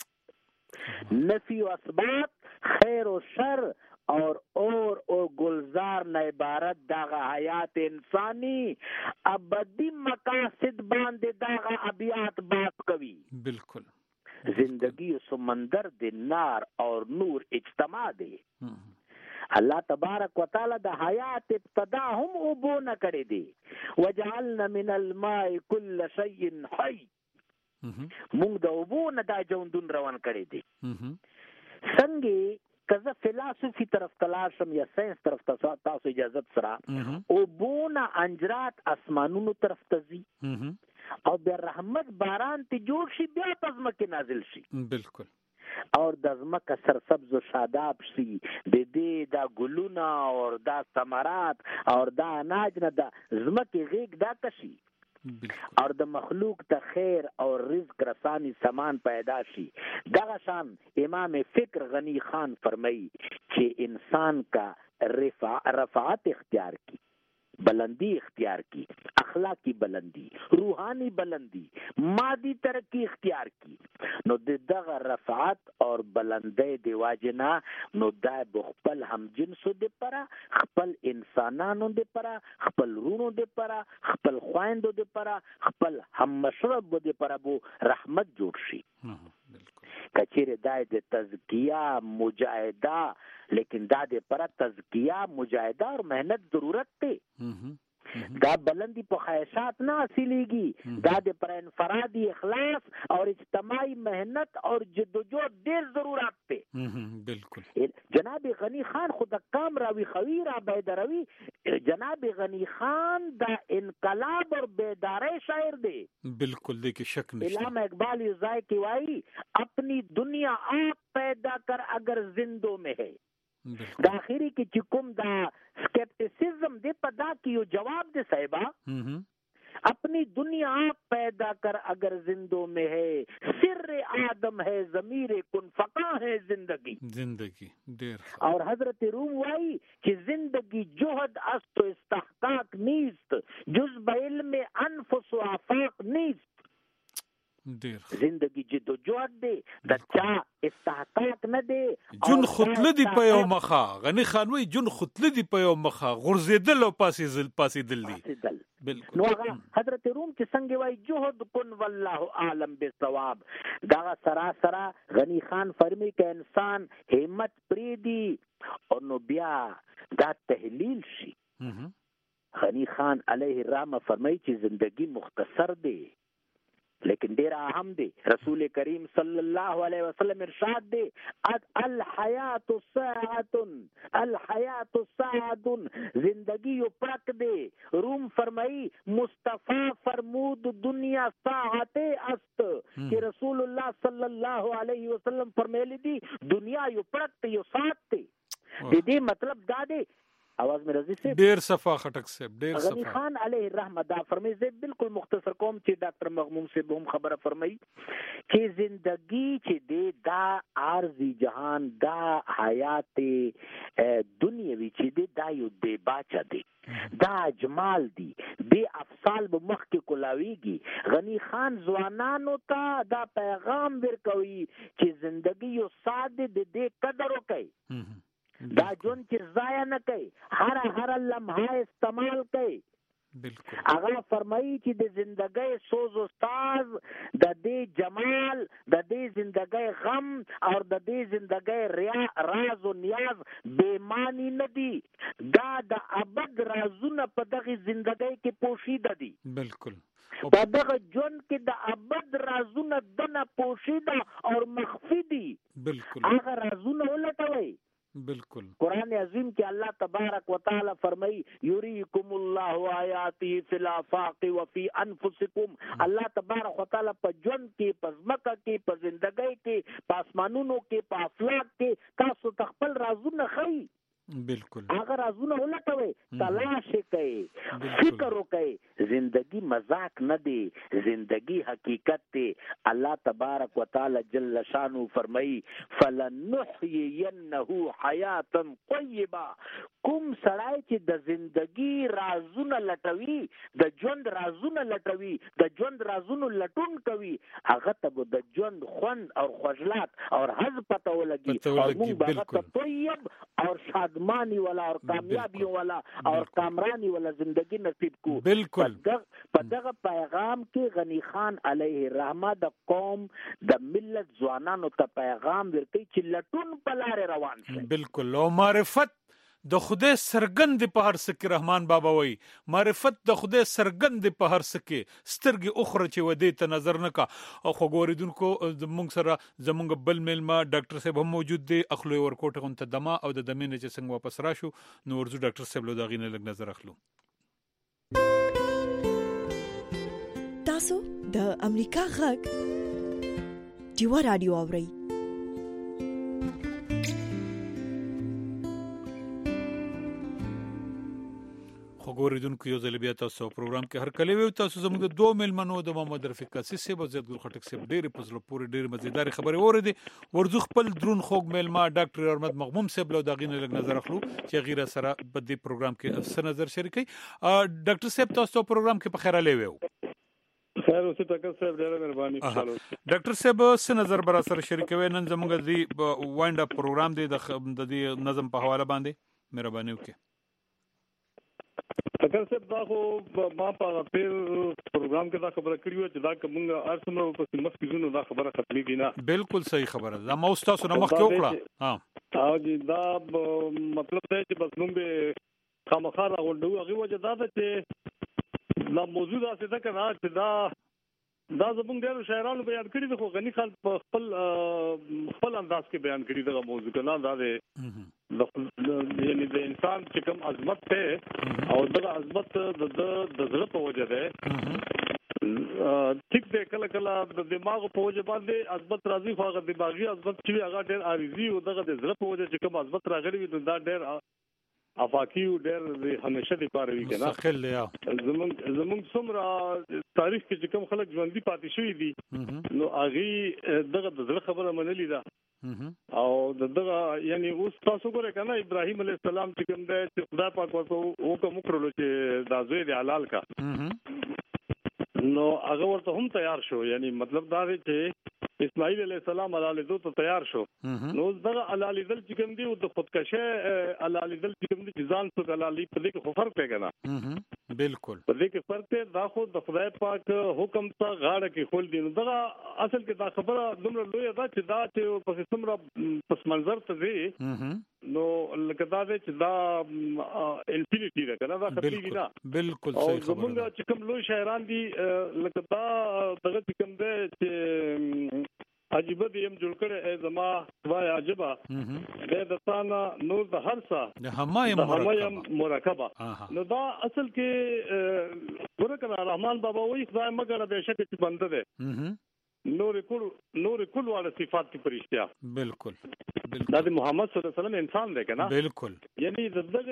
دی. نفی و اثبات، خیر و شر اور اور اور گلزار نہ عبارت داغا حیات انسانی ابدی مقاصد باندې داغا ابیات بات کوي.
بالکل.
زندگی سمندر دے نار اور نور اجتماع دے. اللہ تبارک و تعالی د حیات ابتدا هم اوبو نه کړی دی. وجعلنا من الماء كل شيء حي. موږ د اوبو نه دا ژوندون روان کړی دی. څنګه کزه فلسفي طرف تلاشم یا ساينس طرف ته تاسو اجازه سره او بونه انجرات اسمانونو طرف ته زی او د رحمت باران ته جوړ شي بیا پزما کې نازل شي
بالکل
اور د زمکه سرسبز و شاداب شي د دې دا ګلونه اور دا ثمرات اور دا اناج نه دا زمکه غیګ دا کشي اور د مخلوق ته خیر اور رزق رسانی سامان پیدا شي دغه شان امام فکر غنی خان فرمایي چې انسان کا رفع رفعت اختیار کی بلندی اختیار کی اخلاقی بلندی روحانی بلندی مادی ترقی اختیار کی نو دغه رفعت اور بلندی دی واجنا نو دای بخپل هم جنسو دی پرا خپل انسانانو دی پرا خپل رونو دی پرا خپل خويندو دی پرا خپل هم مشرب دی پرا بو رحمت جوړ شي کچیر دای د تزکیه مجاهده لیکن دا د پر تزکیه مجاهده اور محنت ضرورت ته دا بلندی په خواہشات نه حاصلېږي دا د پر انفرادي اخلاص اور اجتماعي محنت اور جدوجہد ډېر ضرورت ته
بالکل
جناب غنی خان خود کام راوی خوی را بیدروی جناب غنی خان دا انقلاب اور بیداری شاعر دے
بالکل دے کی شک نشتا
علامہ اقبال یوزائی کی وائی اپنی دنیا آپ پیدا کر اگر زندوں میں ہے دا آخری کی چکم دا سکیپٹیسزم دے پدا کیو جواب دے صاحبہ اپنی دنیا پیدا کر اگر زندوں میں ہے سر آدم ہے ضمیر کن فقا ہے زندگی
زندگی دیر
اور حضرت روم وائی کہ زندگی جہد است و استحقاق نیست جز بعلم انفس و آفاق نیست زندگی جد و جهد دی د چا استحقاق نه دی
جون خطله دی په یو مخه غنی خانوی جون خطله دی په یو مخه غرزیدل او پاسې زل پاسې دل دی
بالکل نو حضرت روم چې څنګه وای جهد کن والله اعلم بالصواب دا سراسرا غنی خان فرمی کہ انسان همت پری دی اور نو بیا دا تحلیل شي غنی خان علیه الرحمه فرمای چې زندگی مختصر دی لیکن ډیر اهم دی رسول کریم صلی الله علیه وسلم ارشاد دی الحیات ساعه الحیات ساعه زندگی یو پرک دی روم فرمائی مصطفی فرمود دنیا ساعت است کہ رسول اللہ صلی اللہ علیہ وسلم فرمایلی دی دنیا یو پرک ته یو ساعت ته د دې مطلب دا دی आवाज में रजी से
ډیر صفا خټک سے ډیر صفا
غنی خان علیه الرحمه دا فرمای زه بالکل مختصر کوم چې ډاکټر مغموم سے به هم خبره فرمای چې زندگی چې دی دا عارضی جهان دا حیات دنیوي چې دی دا یو دی باچا دی دا اجمال دی دی افصال به مخ کې کولاویږي غنی خان ځوانانو ته دا پیغام ورکوي چې زندگی یو ساده دی دی قدر وکړي دا جون چې ضایع نه کوي هر هر لمحه استعمال کوي
بالکل
هغه فرمایي چې د زندګۍ سوز او ساز د دې جمال د دې زندګۍ غم او د دې زندګۍ ریا راز او نیاز بېمانی نه دي دا د ابد رازونه په دغه زندګۍ کې پوشیده دي
بالکل
په دغه ژوند کې د ابد رازونه دنه پوشیده او مخفي دي
بالکل
هغه رازونه ولټوي
بالکل
قرآن عظیم کے اللہ تبارک و تعالی فرمائی یریکم اللہ آیاتی فی الافاق وفی انفسکم اللہ تبارک و تعالی په ژوند کې په ځمکه کې په زندګۍ کې په اسمانونو کې په افلاک کې تاسو خپل رازونه ښیي
بالکل
هغه رازونه ولټوي تلاش کوي فکر وکړي زندگی مذاق نه دی زندگی حقیقت دی الله تبارک وتعالى جل شانو فرمایي فلنحيينه حیاتا طیبه کوم سړی چې د زندگی رازونه لټوي د ژوند رازونه لټوي د ژوند رازونو لټون کوي هغه ته د ژوند خوند او خوشلات او حظ پته ولګي او موږ هغه طیب او شادمانی والا اور کامیابی والا اور کامرانی والا زندگی نصیب کو
بالکل
په دغه پیغام کې غنی خان علیه الرحمه د قوم د ملت ځوانانو ته پیغام ورکړي چې لټون په لار روان شي
بالکل او معرفت د خدای سرګند په هر څه کې رحمان بابا وای معرفت د خدای سرګند په هر څه کې سترګې اخره چې ودی ته نظر نه کا او خو ګوریدونکو زمونږ سره زمونږ بل ملما ډاکټر صاحب هم موجود دی اخلو ورکوټه غون ته دما او د دمینه چې څنګه واپس راشو نو ورزو ډاکټر صاحب له داغینه لګ نظر اخلو.
تاسو د امریکا غږ ډیوا رادیو اورئ.
خو ګوریدونکو یو ځل بیا تاسو پروګرام کې هر کله وي تاسو زموږ د دوه ملمنو د محمد رفیق قاسی صاحب او زید ګل خټک صاحب ډېر په زړه پورې ډېر مزیدار خبرې اوریدي ورزو خپل درون خوږ ملما ډاکټر احمد مغموم صاحب له داغینه لګ نظر اخلو چې غیره سره په دې پروګرام کې څه نظر شریکي. ډاکټر صاحب تاسو پروګرام کې په خیر علي وو.
خیر اوسه ټاکر صاحب ډېر مهرباني انشاءالله.
ډاکټر صاحب څه نظر بر سره شریکوي نن زموږ د وایند اپ پروګرام دی د دې نظم په حواله باندې مهرباني وکړئ.
ټاکر صاحب دا خو ما په پیر پروګرام کې دا خبره کړې و چې دا کومه ارسمو په سیمه کې زونه دا خبره ختمي دي نه.
بالکل صحیح خبره دا ما تاسو نه مخ کې وکړه.
ها او جی دا مطلب دی چې بس موږ خامخا راغونډو هغه وجه دا ده چې دا موضوع دا څه ده کنه چې دا دا زمونږ ډېر شاعرانو بیان کړي دي خو غني خان په خپل خپل انداز کې بیان کړي دغه موضوع کنه دا دی یعنی د انسان چې کوم عظمت ته او دغه عظمت د د زړه په وجه ده ټیک دی کله کله د دماغ په وجه باندې عظمت راځي خو هغه دماغي عظمت چې هغه ډېر عارضي او دغه د زړه په وجه چې کوم عظمت راغلی وي دا ډېر افاقی او ډېر همیشه د کار وی کنه
مستقل یا
زمونږ زمونږ څومره تاریخ کې چې کوم خلک ژوندۍ پاتې شوی دي نو هغه دغه د زړه خبره منلې ده او دغه یعنی اوس تاسو ګورئ کنه ابراهیم علیه السلام چې کوم دی چې خدای پاک ورته حکم وکړلو چې دا زوی دی حلال کا نو هغه ورته هم تیار شو یعنی مطلب دا دی چې اسماعیل علیہ السلام علالی دو ته تیار شو نو دغه علالی دل چې کوم دی او د خودکشه علالی دل چې کوم دی ځان څخه علالی په دې کې خو فرق دی کنه
بالکل
په دې کې فرق دی دا خو د خدای پاک حکم ته غاړه کې خول دي نو دغه اصل کې دا خبره دومره لوی ده چې دا چې په څومره پس منظر ته دی نو لکه دا چې دا انفینیټی ده کنه دا خطرې نه
بالکل صحیح خبره
زمونږ چې کوم لوی شاعران دي لکه دا دغه چې کوم دی چې عجيبه دې هم جوړ کړي زما وای عجيبه دې د ثانا نور د هرڅه
د همایم
مرکبه نو دا اصل کې ورکه رحمان بابا وایي خدای مګر به شک چې بنده ده نور کل نور کل والا صفات کی پرشتیا
بالکل
دا د محمد صلی الله علیه وسلم انسان دی کنه
بالکل
یعنی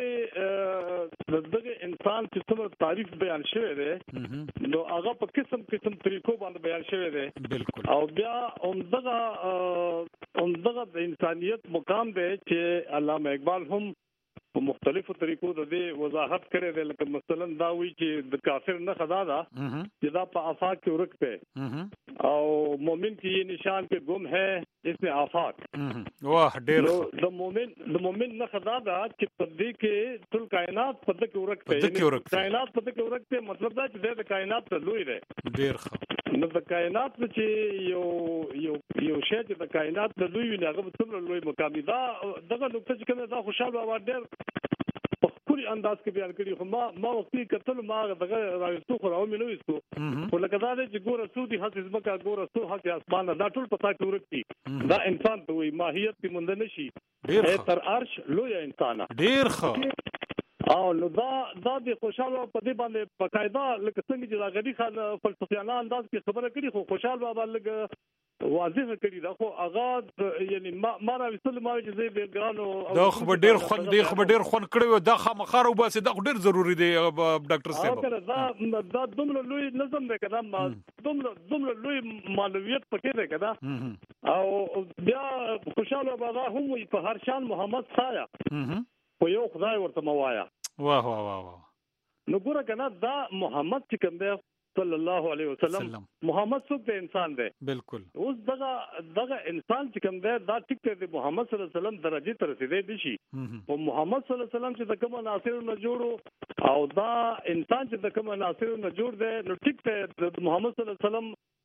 دغه دغه انسان چې څومره تعریف بیان شوی دی نو هغه په قسم قسم طریقو باندې بیان شوی دی
بالکل
او بیا هم دغه هم دغه د انسانيت مقام دی چې علامه اقبال هم په مختلفو طریقو د دې وضاحت کړي دی لکه مثلا دا وی چې د کافر نه خدا دا چې دا په آفاق کې ورکته او مؤمن کی یہ نشان کې گم ہے اس میں آفاق
واه ډېر
د مؤمن د مؤمن نه خدا دا چې په دې کې ټول کائنات په دې کې ورکته کائنات په دې کې ورکته مطلب دا چې د کائنات ته لوی دی
ډېر ښه
نو د کائنات چې یو یو یو شی چې د کائنات د لوی نه هغه څومره لوی مقام دا دغه نقطه چې کومه دا خوشاله بابا ډېر په خوري انداز کې بیان کړی خو ما ما وختي کتل ما دغه راځو خو راو مې نو وستو خو لکه دا چې ګوره سودي حسب مکه ګوره سو حق اسمان دا ټول پتا کې ورکتي دا انسان ته وي ماهیت کې مونږ نشي ډېر تر عرش لوی انسان
ډېر ښه
او نو دا دا د خوشاله په دې باندې بقاعده لکه څنګه چې دا غدي خان فلسفیانه انداز کې خبره کړي خو خوشاله بابا لګ واضح کړي دا خو اغاز یعنی ما ما راوستل ما چې زه بیرګرانو
دا خو ډېر خوند دی خو ډېر خوند کړی دا خامخار او باسي دا ډېر ضروری دی ډاکټر صاحب
دا دا دومره لوی نظم دی کدا دومره دومره لوی معنویت پکې دی کدا او بیا خوشاله بابا هم په هر شان محمد سایا خو یو خدای ورته موایا
واه واه واه
نو ګوره کنه دا محمد چې کوم دی صلی الله علیه وسلم محمد څوک دی انسان دی
بالکل
اوس دغه دغه انسان چې کوم دی دا ټیک دی محمد صلی الله علیه وسلم درجه ته رسیدي دي شي او محمد صلی الله علیه وسلم چې د کوم ناصر نه جوړو او دا انسان چې د کوم ناصر نه جوړ دی نو ټیک دی محمد صلی الله علیه وسلم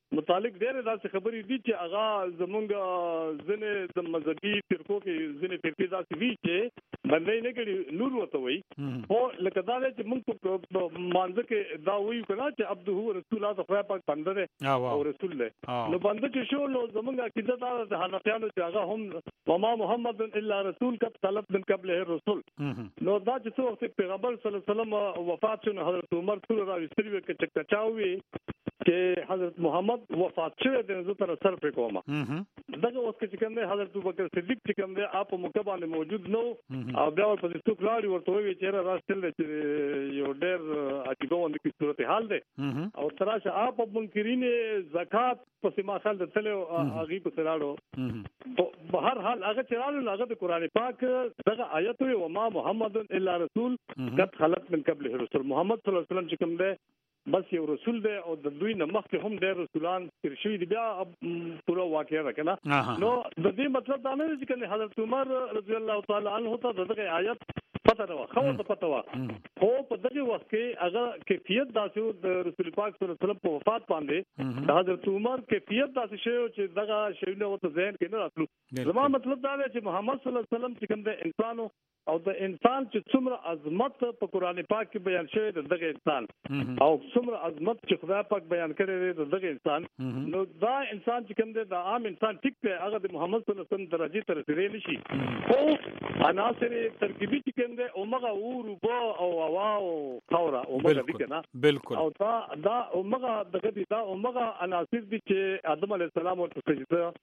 متعلق ډېر داسې خبرې دي چې هغه زمونږ ځنې د مذهبي فرقو کې ځنې فرقې داسې دي چې باندې نه کړي نور وته وي او لکه دا چې موږ په مانځ کې دا وایو کنه چې عبده رسول الله صلی الله پاک بنده ده او رسول له نو بنده چې شو نو زمونږ عقیده دا د حنفیانو چې هغه هم وما محمد الا رسول قد خلت من قبله الرسل نو دا چې څو وخت پیغمبر صلی الله علیه وسلم وفات شو حضرت عمر ټول راوستي وي چې چکچاوي چې حضرت محمد وفات شوه د زو تر سر په کومه دغه وخت چې کوم حضرت ابوبکر صدیق چې کوم دی اپ موقع باندې موجود نو او بیا په دې څوک لاړ ورته وی چې راستل چې یو ډېر اټیګو د کی صورت حال دی او تراشه اپ منکرین زکات په سیمه خل د تل اغي په سراړو په هر حال هغه چرالو هغه د قران پاک دغه آیت وی وما محمد الا رسول قد خلت من قبله الرسل محمد صلی الله علیه وسلم چې کوم دی بس یو رسول دی او د دوی نه مخکې هم ډېر رسولان تیر شوي دي بیا پوره واقعه ده کنه نو د دې مطلب دا نه چې کنه حضرت عمر رضی الله تعالی عنہ ته دغه آیت پته نه و خو ته پته و خو په دغه وخت کې هغه کیفیت داسې د رسول پاک صلی الله علیه وسلم په وفات باندې د حضرت عمر کیفیت داسې شی چې دغه شی نه وته ذهن کې نه راتلو زما مطلب دا دی چې محمد صلی الله علیه وسلم چې کوم د انسانو او د انسان چې څومره عظمت په قران پاک کې بیان شوی د دغه انسان او څومره عظمت چې خدای پاک بیان کړی دی د دغه انسان نو دا انسان چې کوم دی د عام انسان ټیک دی هغه د محمد صلی الله علیه وسلم درجه ته رسیدلی نشي خو عناصر ترکیبي چې کوم دی اومغه ورو او هوا او خاوره اومغه دي کنه بالکل او دا دا اومغه دغه دي دا اومغه عناصر دي چې آدم علیه السلام ورته سجده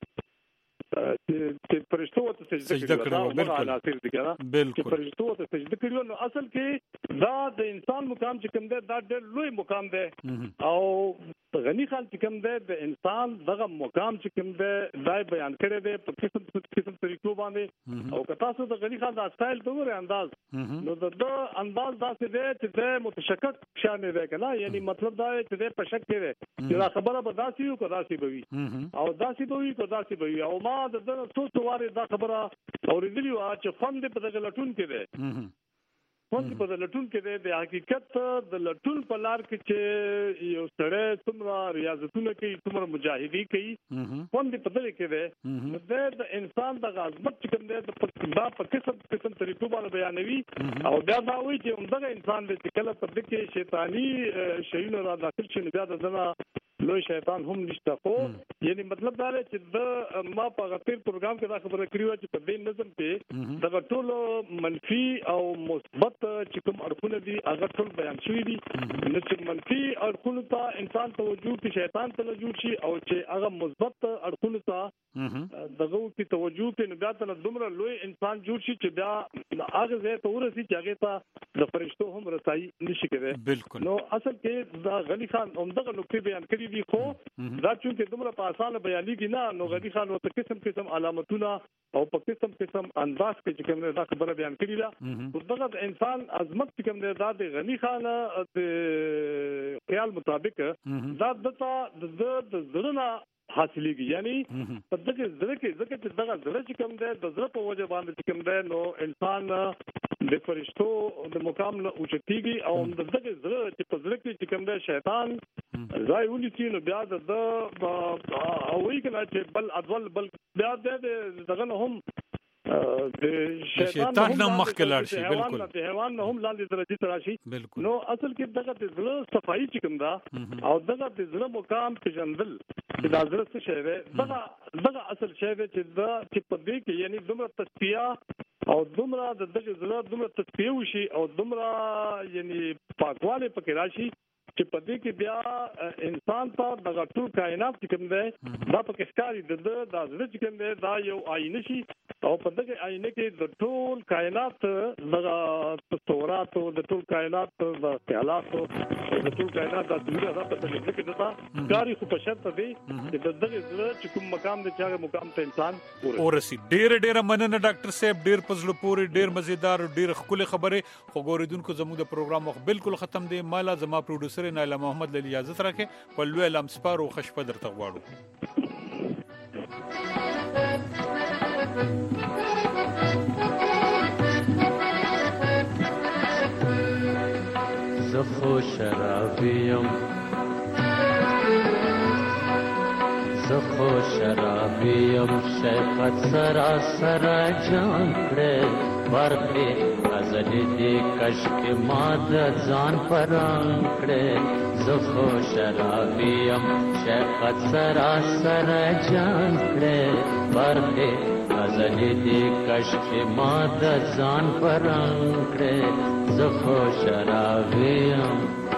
چې فرشتو ته سجده کړو بالکل عناصر دي کنه چې فرشتو ته سجده کړو نو اصل کې دا د انسان مقام چې کوم دی دا ډېر لوی مقام دی او غنی خان چې کوم دی د انسان دغه مقام چې کوم دی دا بیان کړی دی په قسم قسم طریقو باندې او که تاسو د غنی خان د سټایل په وره انداز نو د انداز داسې دی چې د متشکک شان دی کنه یعنی مطلب دا چې د په شک کې دی چې دا خبره به داسې یو کو داسې بوي او داسې بوي کو داسې بوي او ما د څو څو واره دا خبره اوریدلی و چې فند په دغه لټون کې دی فند په دغه لټون کې دی د حقیقت د لټون په لار کې چې یو سړی څومره ریاضتونه کوي څومره مجاهدی کوي فند په دغه کې دی د انسان د عظمت چې کوم دی د په قسم قسم طریقو باندې بیانوي او بیا دا وایي چې دغه انسان د کله په دغه کې شیطانی شیونه را داخل شي بیا د ځنا لوی شیطان هم نشته خو یعنی مطلب دا دی چې د ما په غفیر پروګرام کې دا خبره کړې و چې په دې نظم کې د ټولو منفي او مثبت چې کوم اړخونه دي هغه ټول بیان شوي دي نو چې منفي اړخونه ته انسان توجه کوي شیطان ته توجه شي او چې هغه مثبت اړخونه ته دغه کې توجه کوي نو بیا ته دومره لوی انسان جوړ شي چې بیا هغه ځای ته ورسي چې هغه ته د فرشتو هم رسایي نشي کېدای نو اصل کې دا غنی خان همدغه نقطې بیان کړي دي خو دا چې دومره په اسانه بیانېږي نه نو غنی خان ورته قسم قسم علامتونه او په قسم قسم انداز کې چې کوم دا خبره بیان کړي ده دغه د انسان عظمت چې کوم دا د غنی خان د خیال مطابق دا د د زړه حاصلېږي یعنی په دغه ځکه کې ځکه چې دغه ځکه چې کوم دی د زړه په وجه باندې کوم دی نو انسان د فرشتو د مقام له اوچتيږي او د دغه ځکه چې په ځکه کې کوم دی شیطان ځای ونیسي نو بیا د او وی کنه چې بل ادول بل بیا دغه هم د شیطان نه مخکې لاړ شي بالکل د حیوان نه هم لاندې درجه ته راشي نو اصل کې دغه د زړه صفائی چې کوم دا او دغه د زړه مقام پیژندل چې دا زړه څه شی دی دغه دغه اصل شی دی چې دا چې په دې کې یعنی دومره تصفیه او دومره د دغه زړه دومره تصفیه وشي او دومره یعنی پاکواله پکې راشي چې په دې کې بیا انسان ته د ټول کائنات چې کوم دی دا په کې ښکاري د د زړه چې کوم دی دا یو آینه شي او په دغه آینه کې د ټول کائنات د تصورات او د ټول کائنات د خیالات او د ټول کائنات د دنیا د په دې کې دا کاری خو په شرط دی چې د دغه زړه چې کوم مقام دی چې هغه مقام ته انسان
ورسي. ډېر ډېر مننه ډاکټر صاحب ډېر پزړه پورې ډېر مزیدار ډېر خولي خبره خو ګوریدونکو زموږ د پروګرام وخت بالکل ختم دی. مالا زما پروډوسر نایله محمد له اجازه راکې په لوی لام سپارو خشپه درته غواړو.
زخو شرابیم
زخو شرابیم شیخت سرا سرا جان کړه ورته غزل دې کشک ما د ځان پران کړه زخو شرابیم شیخت سرا سرا جان کړه ورته غزل دې کشک ما د ځان پران کړه زخو شرابیم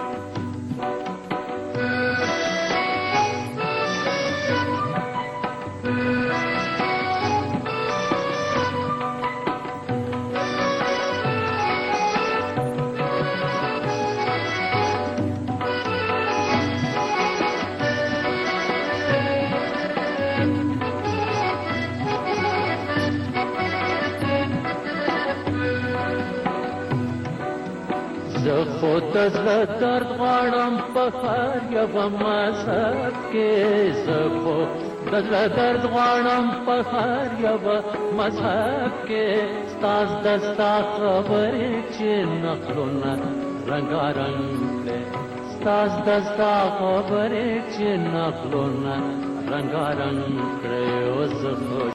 خود زړه درد غواړم په هر یو مذهب کې زه خو د زړه درد غواړم په هر یو مذهب کې ستاس د ستا خبرې چې نقلونه رنګارنګ کړې ستاس د ستا خبرې چې نقلونه رنګارنګ کړې او زه خو